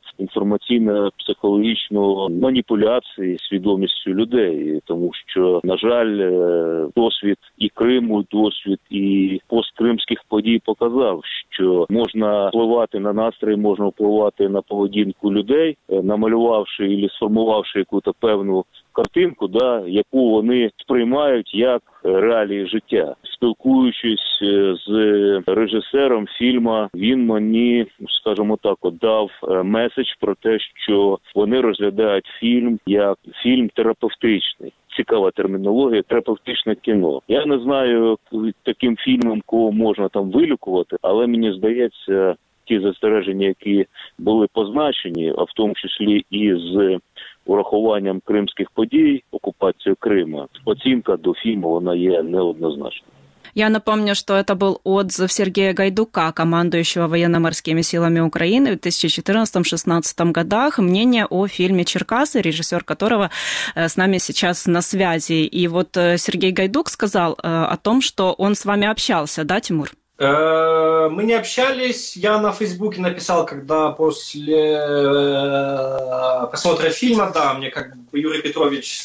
інформаційно-психологічної маніпуляції свідомістю людей, тому що, на жаль, досвід і Криму, досвід і посткримських подій показав, що можна впливати на настрій, можна впливати на поведінку людей, намалювавши і сформувавши якусь певну картинку, да, яку вони сприймають як реалії життя. Спілкуючись з режисером фільму, він мені, скажімо так, дав меседж про те, що вони розглядають фільм як фільм терапевтичний. Цікава термінологія, терапевтичне кіно. Я не знаю, таким фільмом кого можна там вилікувати, але мені здається, ті застереження, які були позначені, а в тому числі і з урахуванням кримських подій, окупацію Крима, оцінка до фільму, вона є неоднозначною. Я напомню, что это был отзыв Сергея Гайдука, командующего военно-морскими силами Украины в две тысячи четырнадцатом — две тысячи шестнадцатом годах, мнение о фильме «Черкасы», режиссер которого с нами сейчас на связи. И вот Сергей Гайдук сказал о том, что он с вами общался, да, Тимур? Мы не общались. Я на Фейсбуке написал, когда после просмотра фильма, да, мне как бы Юрий Петрович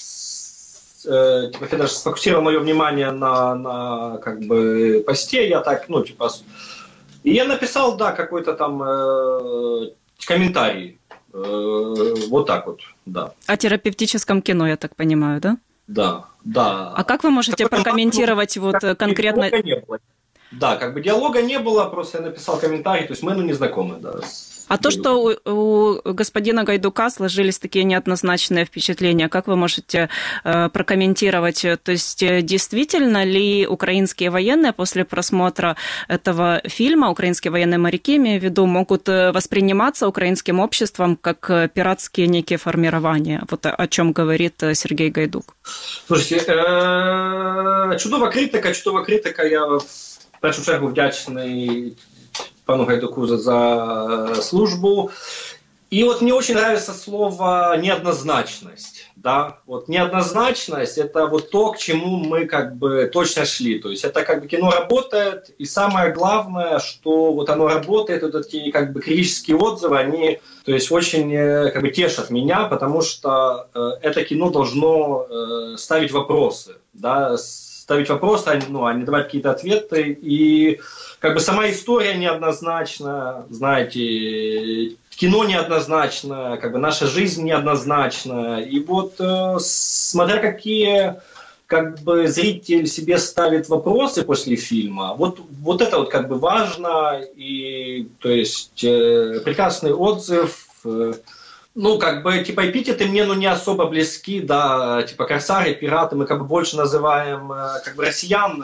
типа, даже сфокусировал мое внимание на, на как бы посте, я так, ну, типа, и я написал, да, какой-то там э, комментарий, э, вот так вот, да. О терапевтическом кино, я так понимаю, да? Да, да. А как вы можете Такой прокомментировать вот конкретно... Не было. Да, как бы диалога не было, просто я написал комментарий, то есть мы, ну, не знакомы, да. А то, что у, у господина Гайдука сложились такие неоднозначные впечатления, как вы можете э, прокомментировать? То есть действительно ли украинские военные после просмотра этого фильма, украинские военные моряки, имею в виду, могут восприниматься украинским обществом как пиратские некие формирования? Вот о чем говорит Сергей Гайдук. Слушайте, э, чудова критика, чудова критика, я в першу чергу вдячний пану Гайдуку за, за службу. И вот мне очень нравится слово «неоднозначность». Да? Вот неоднозначность – это вот то, к чему мы как бы точно шли. То есть это как бы кино работает, и самое главное, что вот оно работает, вот эти как бы критические отзывы, они, то есть, очень как бы тешат меня, потому что э, это кино должно э, ставить вопросы, да, ставить вопросы, а, ну, а не давать какие-то ответы. И как бы сама история неоднозначна, знаете, кино неоднозначно, как бы наша жизнь неоднозначна. И вот э, смотря какие как бы зритель себе ставит вопросы после фильма, вот, вот это вот как бы важно. И то есть э, прекрасный отзыв, э, Ну, как бы, типа, эпитеты мне, ну, не особо близки, да, типа, корсары, пираты, мы, как бы, больше называем, как бы, россиян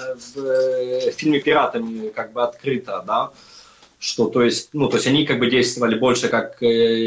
в фильме «Пиратами», как бы, открыто, да, что, то есть, ну, то есть, они, как бы, действовали больше как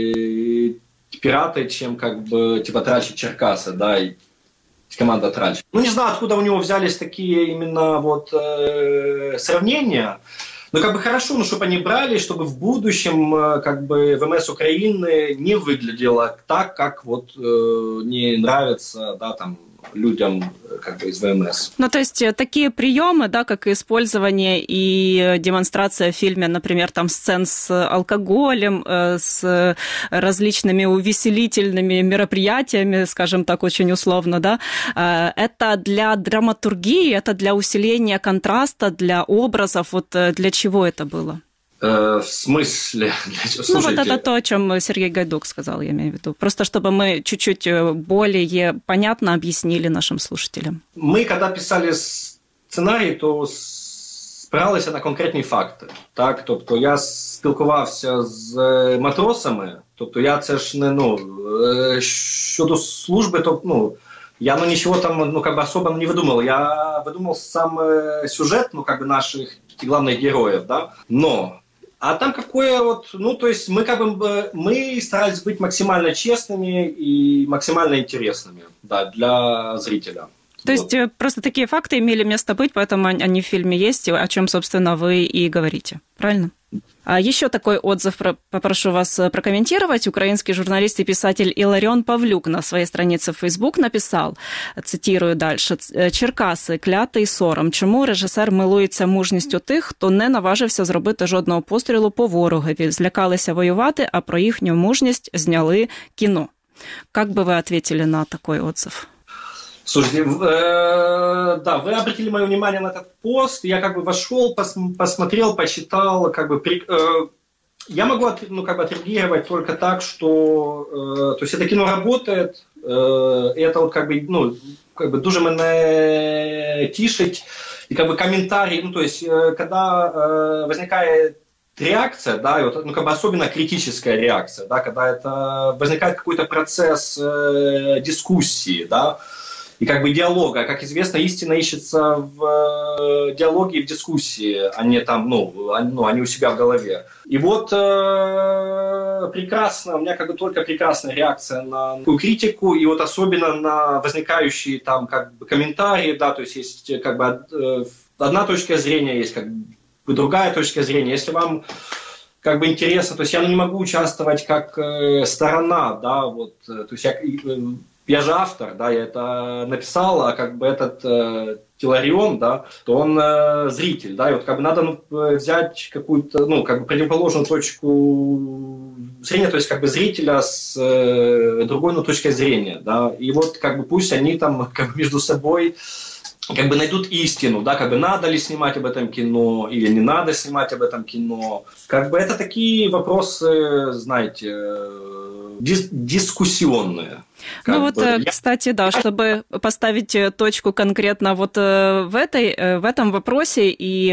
э, пираты, чем, как бы, типа, Тральчик Черкасы, да, и команда Тральчик. Ну, не знаю, откуда у него взялись такие именно, вот, э, сравнения. Ну, как бы хорошо, ну, чтобы они брали, чтобы в будущем, как бы, ВМС Украины не выглядело так, как вот э, не нравится, да, там, людям, как бы, из ВМС. Ну, то есть такие приемы, да, как использование и демонстрация в фильме, например, там, сцен с алкоголем, с различными увеселительными мероприятиями, скажем так, очень условно, да, это для драматургии, это для усиления контраста, для образов, вот для чего это было? В смысле? Слушайте. Ну, вот это то, о чем Сергей Гайдук сказал, я имею в виду. Просто чтобы мы чуть-чуть более понятно объяснили нашим слушателям. Мы, когда писали сценарій, то спиралися на конкретні факти. Так? Тобто я спілкувався з матросами, тобто я це ж не, ну, щодо служби, то, ну, я, ну, ничего там, ну, как бы особо не выдумал. Я выдумал сам сюжет, ну, как бы наших главных героев, да, но... А там какое вот, ну, то есть мы как бы, мы старались быть максимально честными и максимально интересными, да, для зрителя. То вот. есть просто такие факты имели место быть, поэтому они в фильме есть, о чем, собственно, вы и говорите, правильно? А еще такой отзыв попрошу вас прокомментировать. Украинский журналист и писатель Іларіон Павлюк на своей странице в Facebook написал, цитирую дальше, «Черкаси, клятий сором. Чому режисер милується мужністю тих, хто не наважився зробити жодного пострілу по ворогові, злякалися воювати, а про їхню мужність зняли кіно». Как бы вы ответили на такой отзыв? Слушайте, э, да, вы обратили мое внимание на этот пост, я как бы вошел, пос, посмотрел, почитал, как бы, при, э, я могу, ну, как бы отреагировать только так, что, э, то есть это кино работает, э, это вот как бы, ну, как бы дуже мене тішить, и как бы комментарий, ну, то есть, э, когда э, возникает реакция, да, и вот, ну, как бы особенно критическая реакция, да, когда это возникает какой-то процесс э, дискуссии, да, и как бы диалога. Как известно, истина ищется в э, диалоге и в дискуссии, а не там, ну, они, ну, они у себя в голове. И вот э, прекрасно, у меня как бы только прекрасная реакция на такую критику, и вот особенно на возникающие там как бы комментарии, да, то есть есть как бы э, одна точка зрения, есть как бы другая точка зрения. Если вам как бы интересно, то есть я не могу участвовать как э, сторона, да, вот, то есть я... Э, Я же автор, да, я это написал, а как бы этот э, Іларіон, да, то он э, зритель, да, и вот как бы надо, ну, взять какую-то, ну, как бы противоположную точку зрения, то есть как бы зрителя с э, другой, ну, точкой зрения, да, и вот как бы пусть они там как бы между собой как бы найдут истину, да, как бы надо ли снимать об этом кино или не надо снимать об этом кино. Как бы это такие вопросы, знаете, дис- дискуссионные. Как ну бы, вот, я... кстати, да, чтобы поставить точку конкретно вот в, этой, в этом вопросе и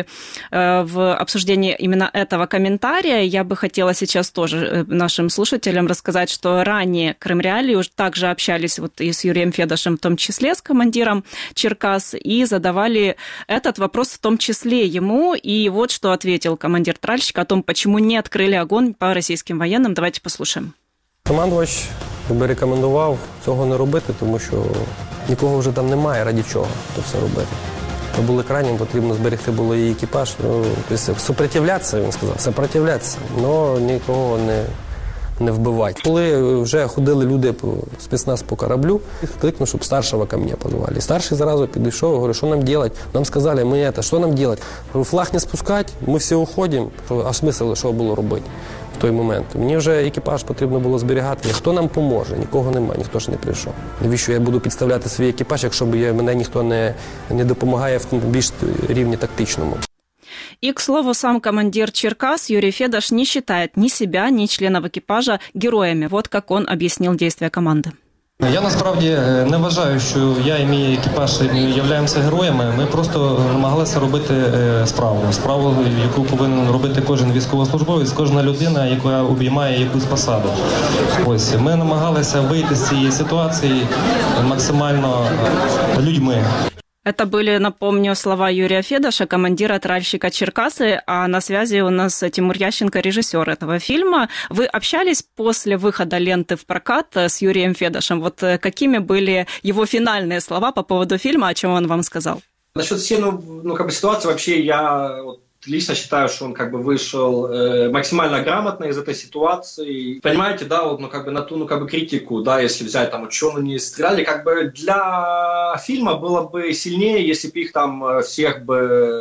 в обсуждении именно этого комментария, я бы хотела сейчас тоже нашим слушателям рассказать, что ранее Крым Реалии уже также общались вот и с Юрием Федашем, в том числе с командиром Черкас, и задавали этот вопрос в том числе ему, и вот что ответил командир тральщика о том, почему не открыли огонь по российским военным. Давайте послушаем. Командувач би рекомендував цього не робити, тому що нікого вже там немає, раді чого то все робити. То були крайнім, потрібно зберегти було і екіпаж. Ну, супротивлятися, він сказав, супротивлятися, але нікого не, не вбивати. Коли вже ходили люди по спецназ по кораблю, кликнув, щоб старшого ко мені позвали. Старший зразу підійшов, говорить, що нам робити? Нам сказали, ми це, що нам робити? Флаг не спускати, ми всі уходимо. А смисл, що було робити в той момент? Мені вже екіпаж потрібно було зберігати. Хто нам поможе? Нікого немає, ніхто ж не прийшов. Навіщо я буду підставляти свій екіпаж, якщо мене ніхто не, не допомагає в більш рівні тактичному? И, к слову, сам командир Черкас Юрий Федаш не считает ни себя, ни членов экипажа героями. Вот как он объяснил действия команды. Я насправді не вважаю, що я і мій екіпаж являємося героями. Ми просто намагалися робити справу. Справу, яку повинен робити кожен військовослужбовець, кожна людина, яка обіймає якусь посаду. Ось, ми намагалися вийти з цієї ситуації максимально людьми. Это были, напомню, слова Юрия Федоша, командира тральщика «Черкасы», а на связи у нас Тимур Ященко, режиссер этого фильма. Вы общались после выхода ленты в прокат с Юрием Федошем? Вот какими были его финальные слова по поводу фильма, о чем он вам сказал? Насчет всей, ну, ну, как бы ситуации вообще я вот лично считаю, что он как бы вышел э, максимально грамотно из этой ситуации. Понимаете, да, вот, ну, как бы на ту, ну, как бы критику, да, если взять там, ученые не стреляли, как бы для фильма было бы сильнее, если бы их там всех бы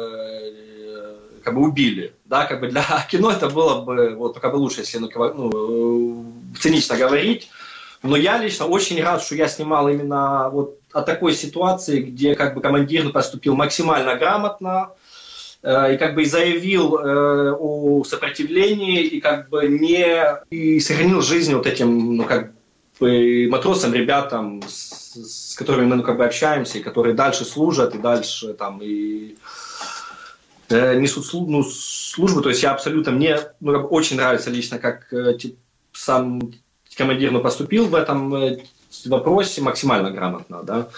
э, как бы убили, да, как бы для кино это было бы, вот, как бы лучше, если, ну, ну, цинично говорить. Но я лично очень рад, что я снимал именно вот о такой ситуации, где как бы командир поступил максимально грамотно, и как бы заявил э, о сопротивлении, и как бы не и сохранил жизнь вот этим, ну, как бы матросам, ребятам, с, с которыми мы, ну, как бы общаемся, и которые дальше служат, и дальше там и э, несут слу, ну, службу. То есть я абсолютно, мне, ну, как бы очень нравится лично, как э, тип, сам командир, ну, поступил в этом э, вопросе максимально грамотно, да.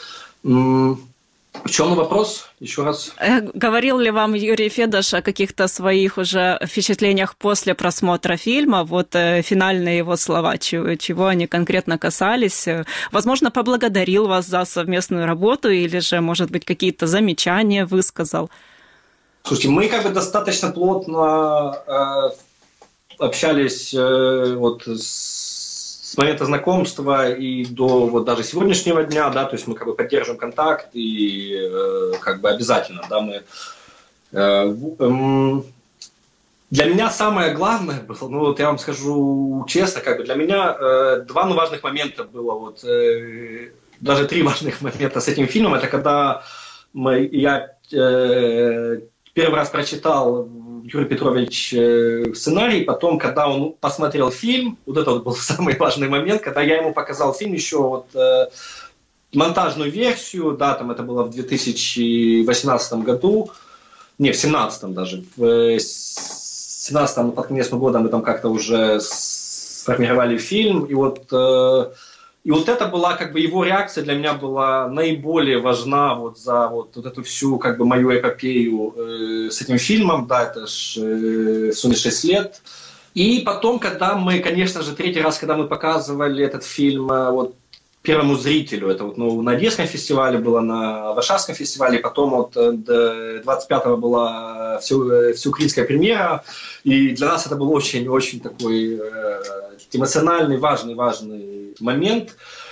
В чем вопрос? Еще раз. Говорил ли вам Юрий Федош о каких-то своих уже впечатлениях после просмотра фильма? Вот э, финальные его слова, чего, чего они конкретно касались? Возможно, поблагодарил вас за совместную работу или же, может быть, какие-то замечания высказал? Слушайте, мы как бы достаточно плотно э, общались э, вот с с момента знакомства и до вот даже сегодняшнего дня, да, то есть мы как бы поддерживаем контакт и э, как бы обязательно, да, мы э, э, для меня самое главное было, ну вот я вам скажу честно, как бы для меня э, два ну, важных момента было, вот э, даже три важных момента с этим фильмом, это когда мы, я э, первый раз прочитал Юрий Петрович сценарий, потом, когда он посмотрел фильм, вот это вот был самый важный момент, когда я ему показал фильм еще вот э, монтажную версию, да, там это было в две тысячи восемнадцатом году, не, в семнадцатом даже, в семнадцатом, под конец года мы там как-то уже сформировали фильм, и вот э, И вот это была, как бы, его реакция для меня была наиболее важна вот за вот, вот эту всю, как бы, мою эпопею э, с этим фильмом, да, это ж э, Соне шесть лет. И потом, когда мы, конечно же, третий раз, когда мы показывали этот фильм э, вот, первому зрителю, это вот, ну, на Одесском фестивале было, на Варшавском фестивале, потом вот двадцать пятого была все, всеукраинская премьера, и для нас это был очень-очень такой э, эмоциональный, важный, важный момент.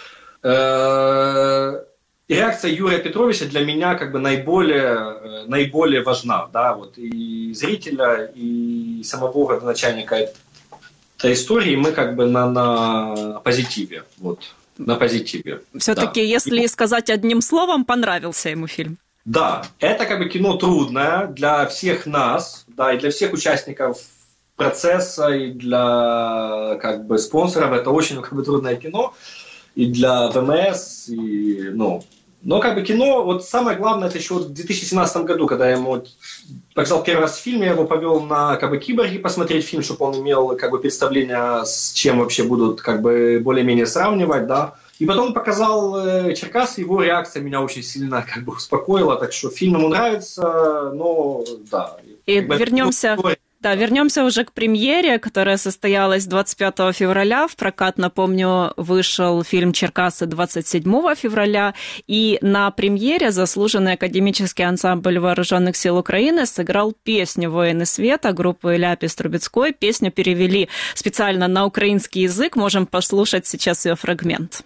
Э, и реакция Юрия Петровича для меня как бы наиболее, наиболее важна, да, вот, и зрителя, и самого родоначальника этой истории мы как бы на, на позитиве, вот. На позитиве. Все-таки, да. Если и... сказать одним словом, понравился ему фильм. Да, это как бы кино трудное для всех нас, да, и для всех участников процесса, и для как бы спонсоров. Это очень как бы трудное кино, и для ВМС, и, ну, но как бы кино, вот самое главное, это еще в две тысячи семнадцатом году, когда я ему показал первый раз фильм, я его повел на как бы «Киборги» посмотреть фильм, чтобы он имел как бы представление, с чем вообще будут как бы более-менее сравнивать, да. И потом показал э, Черкасы, его реакция меня очень сильно как бы успокоила, так что фильм ему нравится, но да. И как бы, вернемся... Да, вернемся уже к премьере, которая состоялась двадцать пятого февраля. В прокат, напомню, вышел фильм «Черкасы» двадцать седьмого февраля. И на премьере заслуженный академический ансамбль Вооруженных сил Украины сыграл песню «Воины света» группы Ляпис Трубецкой. Песню перевели специально на украинский язык. Можем послушать сейчас ее фрагмент.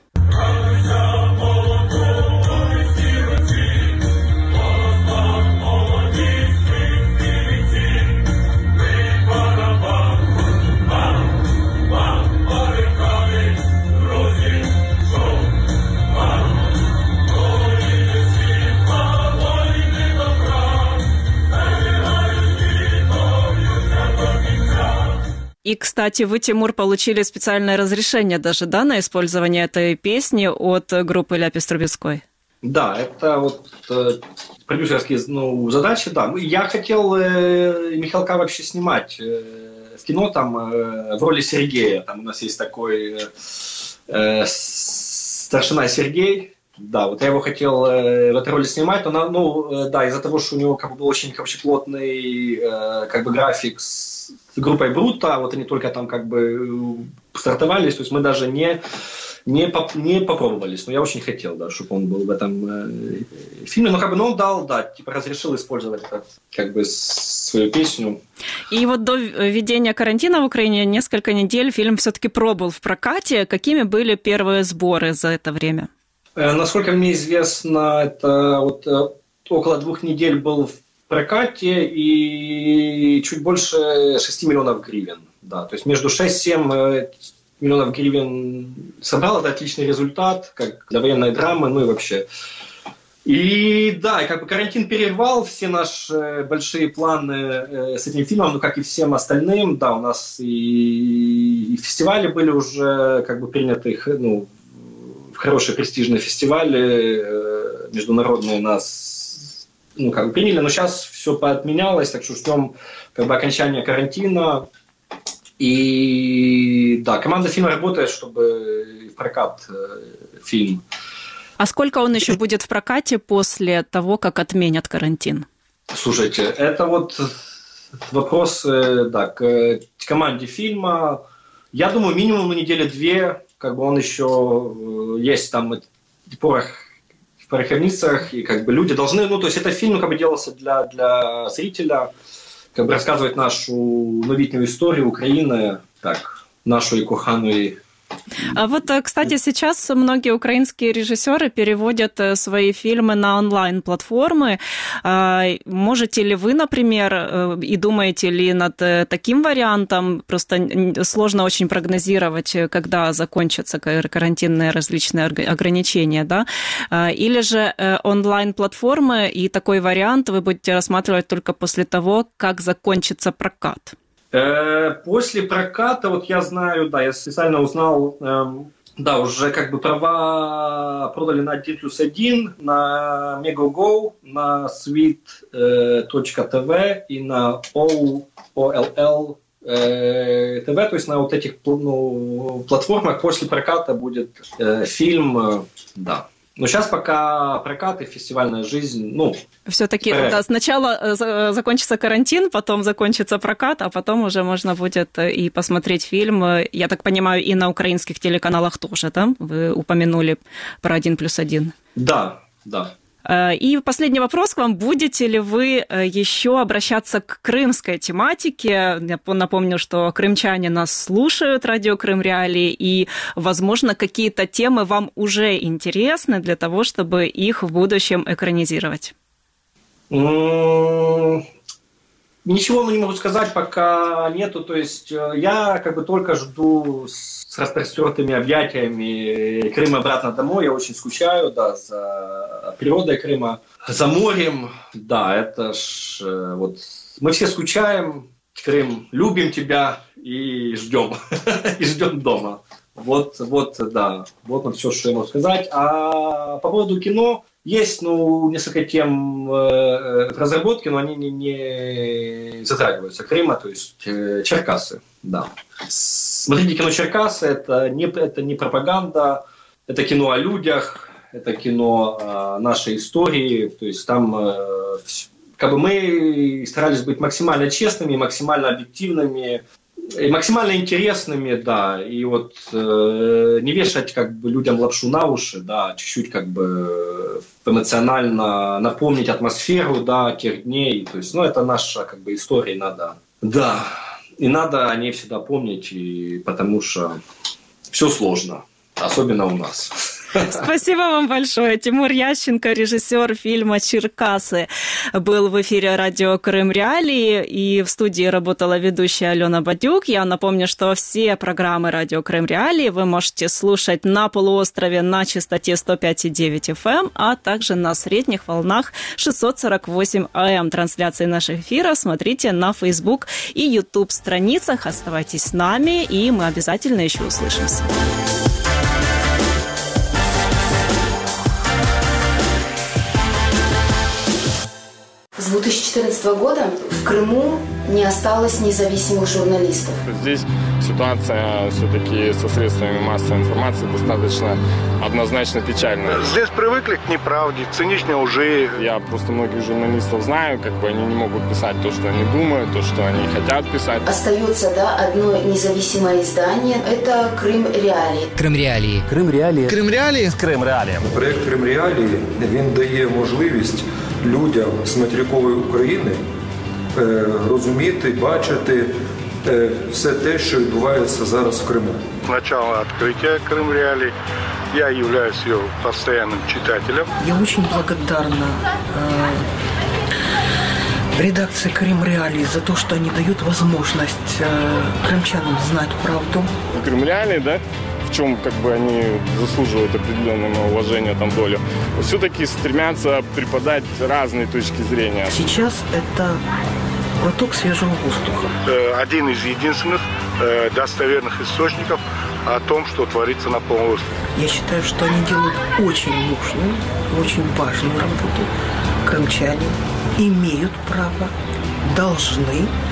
И, кстати, вы, Тимур, получили специальное разрешение даже, да, на использование этой песни от группы Ляпис Трубецкой? Да, это вот э, продюсерские ну, задачи, да. Я хотел э, Михалка вообще снимать э, в кино там э, в роли Сергея. Там у нас есть такой э, старшина Сергей. Да, вот я его хотел э, в этой роли снимать, но, ну, э, да, из-за того, что у него как бы был очень короче, плотный э, как бы график с, с группой Брута, вот они только там как бы стартовались, то есть мы даже не Не, поп- не попробовались, но я очень хотел, да, чтобы он был в этом э, фильме. Но как бы, ну, он дал, да, типа разрешил использовать это, как бы свою песню. И вот до введения карантина в Украине несколько недель фильм все-таки пробыл в прокате. Какими были первые сборы за это время? Э, насколько мне известно, это вот э, около двух недель был в прокате и чуть больше шести миллионов гривен, да, то есть между шесть-семь э, миллионов гривен собрал, это отличный результат, как для военной драмы, ну и вообще. И да, как бы карантин перервал все наши большие планы с этим фильмом, ну как и всем остальным, да, у нас и, и фестивали были уже как бы приняты, ну, в хорошие престижные фестивали международные нас, ну как бы приняли, но сейчас все поотменялось, так что ждем как бы окончания карантина. И да, команда фильма работает, чтобы в прокат э, фильм. А сколько он еще будет в прокате после того, как отменят карантин? Слушайте, это вот вопрос э, да, к команде фильма. Я думаю, минимум на недели две, как бы он еще э, есть там порох в пороховницах, и как бы люди должны, ну то есть это фильм как бы делался для, для зрителя, как бы рассказывать нашу новітню историю Украины, так, нашу коханую. А вот, кстати, сейчас многие украинские режиссеры переводят свои фильмы на онлайн-платформы. Можете ли вы, например, и думаете ли над таким вариантом? Просто сложно очень прогнозировать, когда закончатся карантинные различные ограничения, да? Или же онлайн-платформы и такой вариант вы будете рассматривать только после того, как закончится прокат? После проката, вот я знаю, да, я специально узнал, эм, да, уже как бы права продали на один плюс один, на Megogo, на sweet точка ти ви и на о эл эл ти ви, то есть на вот этих ну, платформах после проката будет э, фильм, э, да. Но сейчас пока прокат и фестивальная жизнь, ну... Все-таки да, сначала закончится карантин, потом закончится прокат, а потом уже можно будет и посмотреть фильм, я так понимаю, и на украинских телеканалах тоже, да? Вы упомянули про один плюс один. Да, да. И последний вопрос к вам. Будете ли вы еще обращаться к крымской тематике? Я напомню, что крымчане нас слушают, радио Крым Реалии, и, возможно, какие-то темы вам уже интересны для того, чтобы их в будущем экранизировать. Mm, ничего не могу сказать, пока нету. То есть я как бы только жду с распростертыми объятиями Крым обратно домой. Я очень скучаю, да, за природой Крыма, за морем. Да, это ж вот мы все скучаем, Крым, любим тебя и ждем, и ждем дома. Вот, вот, да, вот он все, что я могу сказать. А по поводу кино есть, ну, несколько тем э, разработки, но они не, не затрагиваются Крыма, то есть э, Черкасы, да. Смотрите кино Черкасы, это не, это не пропаганда, это кино о людях, это кино о нашей истории, то есть там э, как бы мы старались быть максимально честными, максимально объективными, и максимально интересными, да, и вот э, не вешать как бы людям лапшу на уши, да, чуть-чуть как бы эмоционально напомнить атмосферу, да, тех дней, то есть, ну, это наша как бы история, надо, да, и надо о ней всегда помнить, и потому что все сложно, особенно у нас. Спасибо вам большое. Тимур Ященко, режиссер фильма «Черкасы», был в эфире радио Крым Реалии, и в студии работала ведущая Алена Бадюк. Я напомню, что все программы радио Крым Реалии вы можете слушать на полуострове на частоте сто пять и девять эф эм, а также на средних волнах шестьсот сорок восемь а эм. Трансляции наших эфиров смотрите на Facebook и YouTube страницах. Оставайтесь с нами, и мы обязательно еще услышимся. С две тысячи четырнадцатого года в Крыму не осталось независимых журналистов. Здесь ситуация все-таки со средствами массовой информации достаточно однозначно печальная. Здесь привыкли к неправде, к циничной лжи. Я просто многих журналистов знаю, как бы они не могут писать то, что они думают, то, что они хотят писать. Остается, да, одно независимое издание. Это Крым Реалии. Крим Реалії. Крим Реалії. Крим Реалії. Крим Реалії. Проект Крим Реалії, він дає можливість людям з материкової України е, розуміти, бачити е, все те, що відбувається зараз в Криму. С начала открытия Крым Реалии я являюсь ее постоянным читателем. Я очень благодарна э, редакции Крым Реалии за то, что они дают возможность э, крымчанам знать правду. Крым Реалии, да? В чем как бы они заслуживают определенного уважения, там, долю, все-таки стремятся преподать разные точки зрения. Сейчас это глоток свежего воздуха. Один из единственных э, достоверных источников о том, что творится на полуострове. Я считаю, что они делают очень нужную, очень важную работу. Крымчане имеют право, должны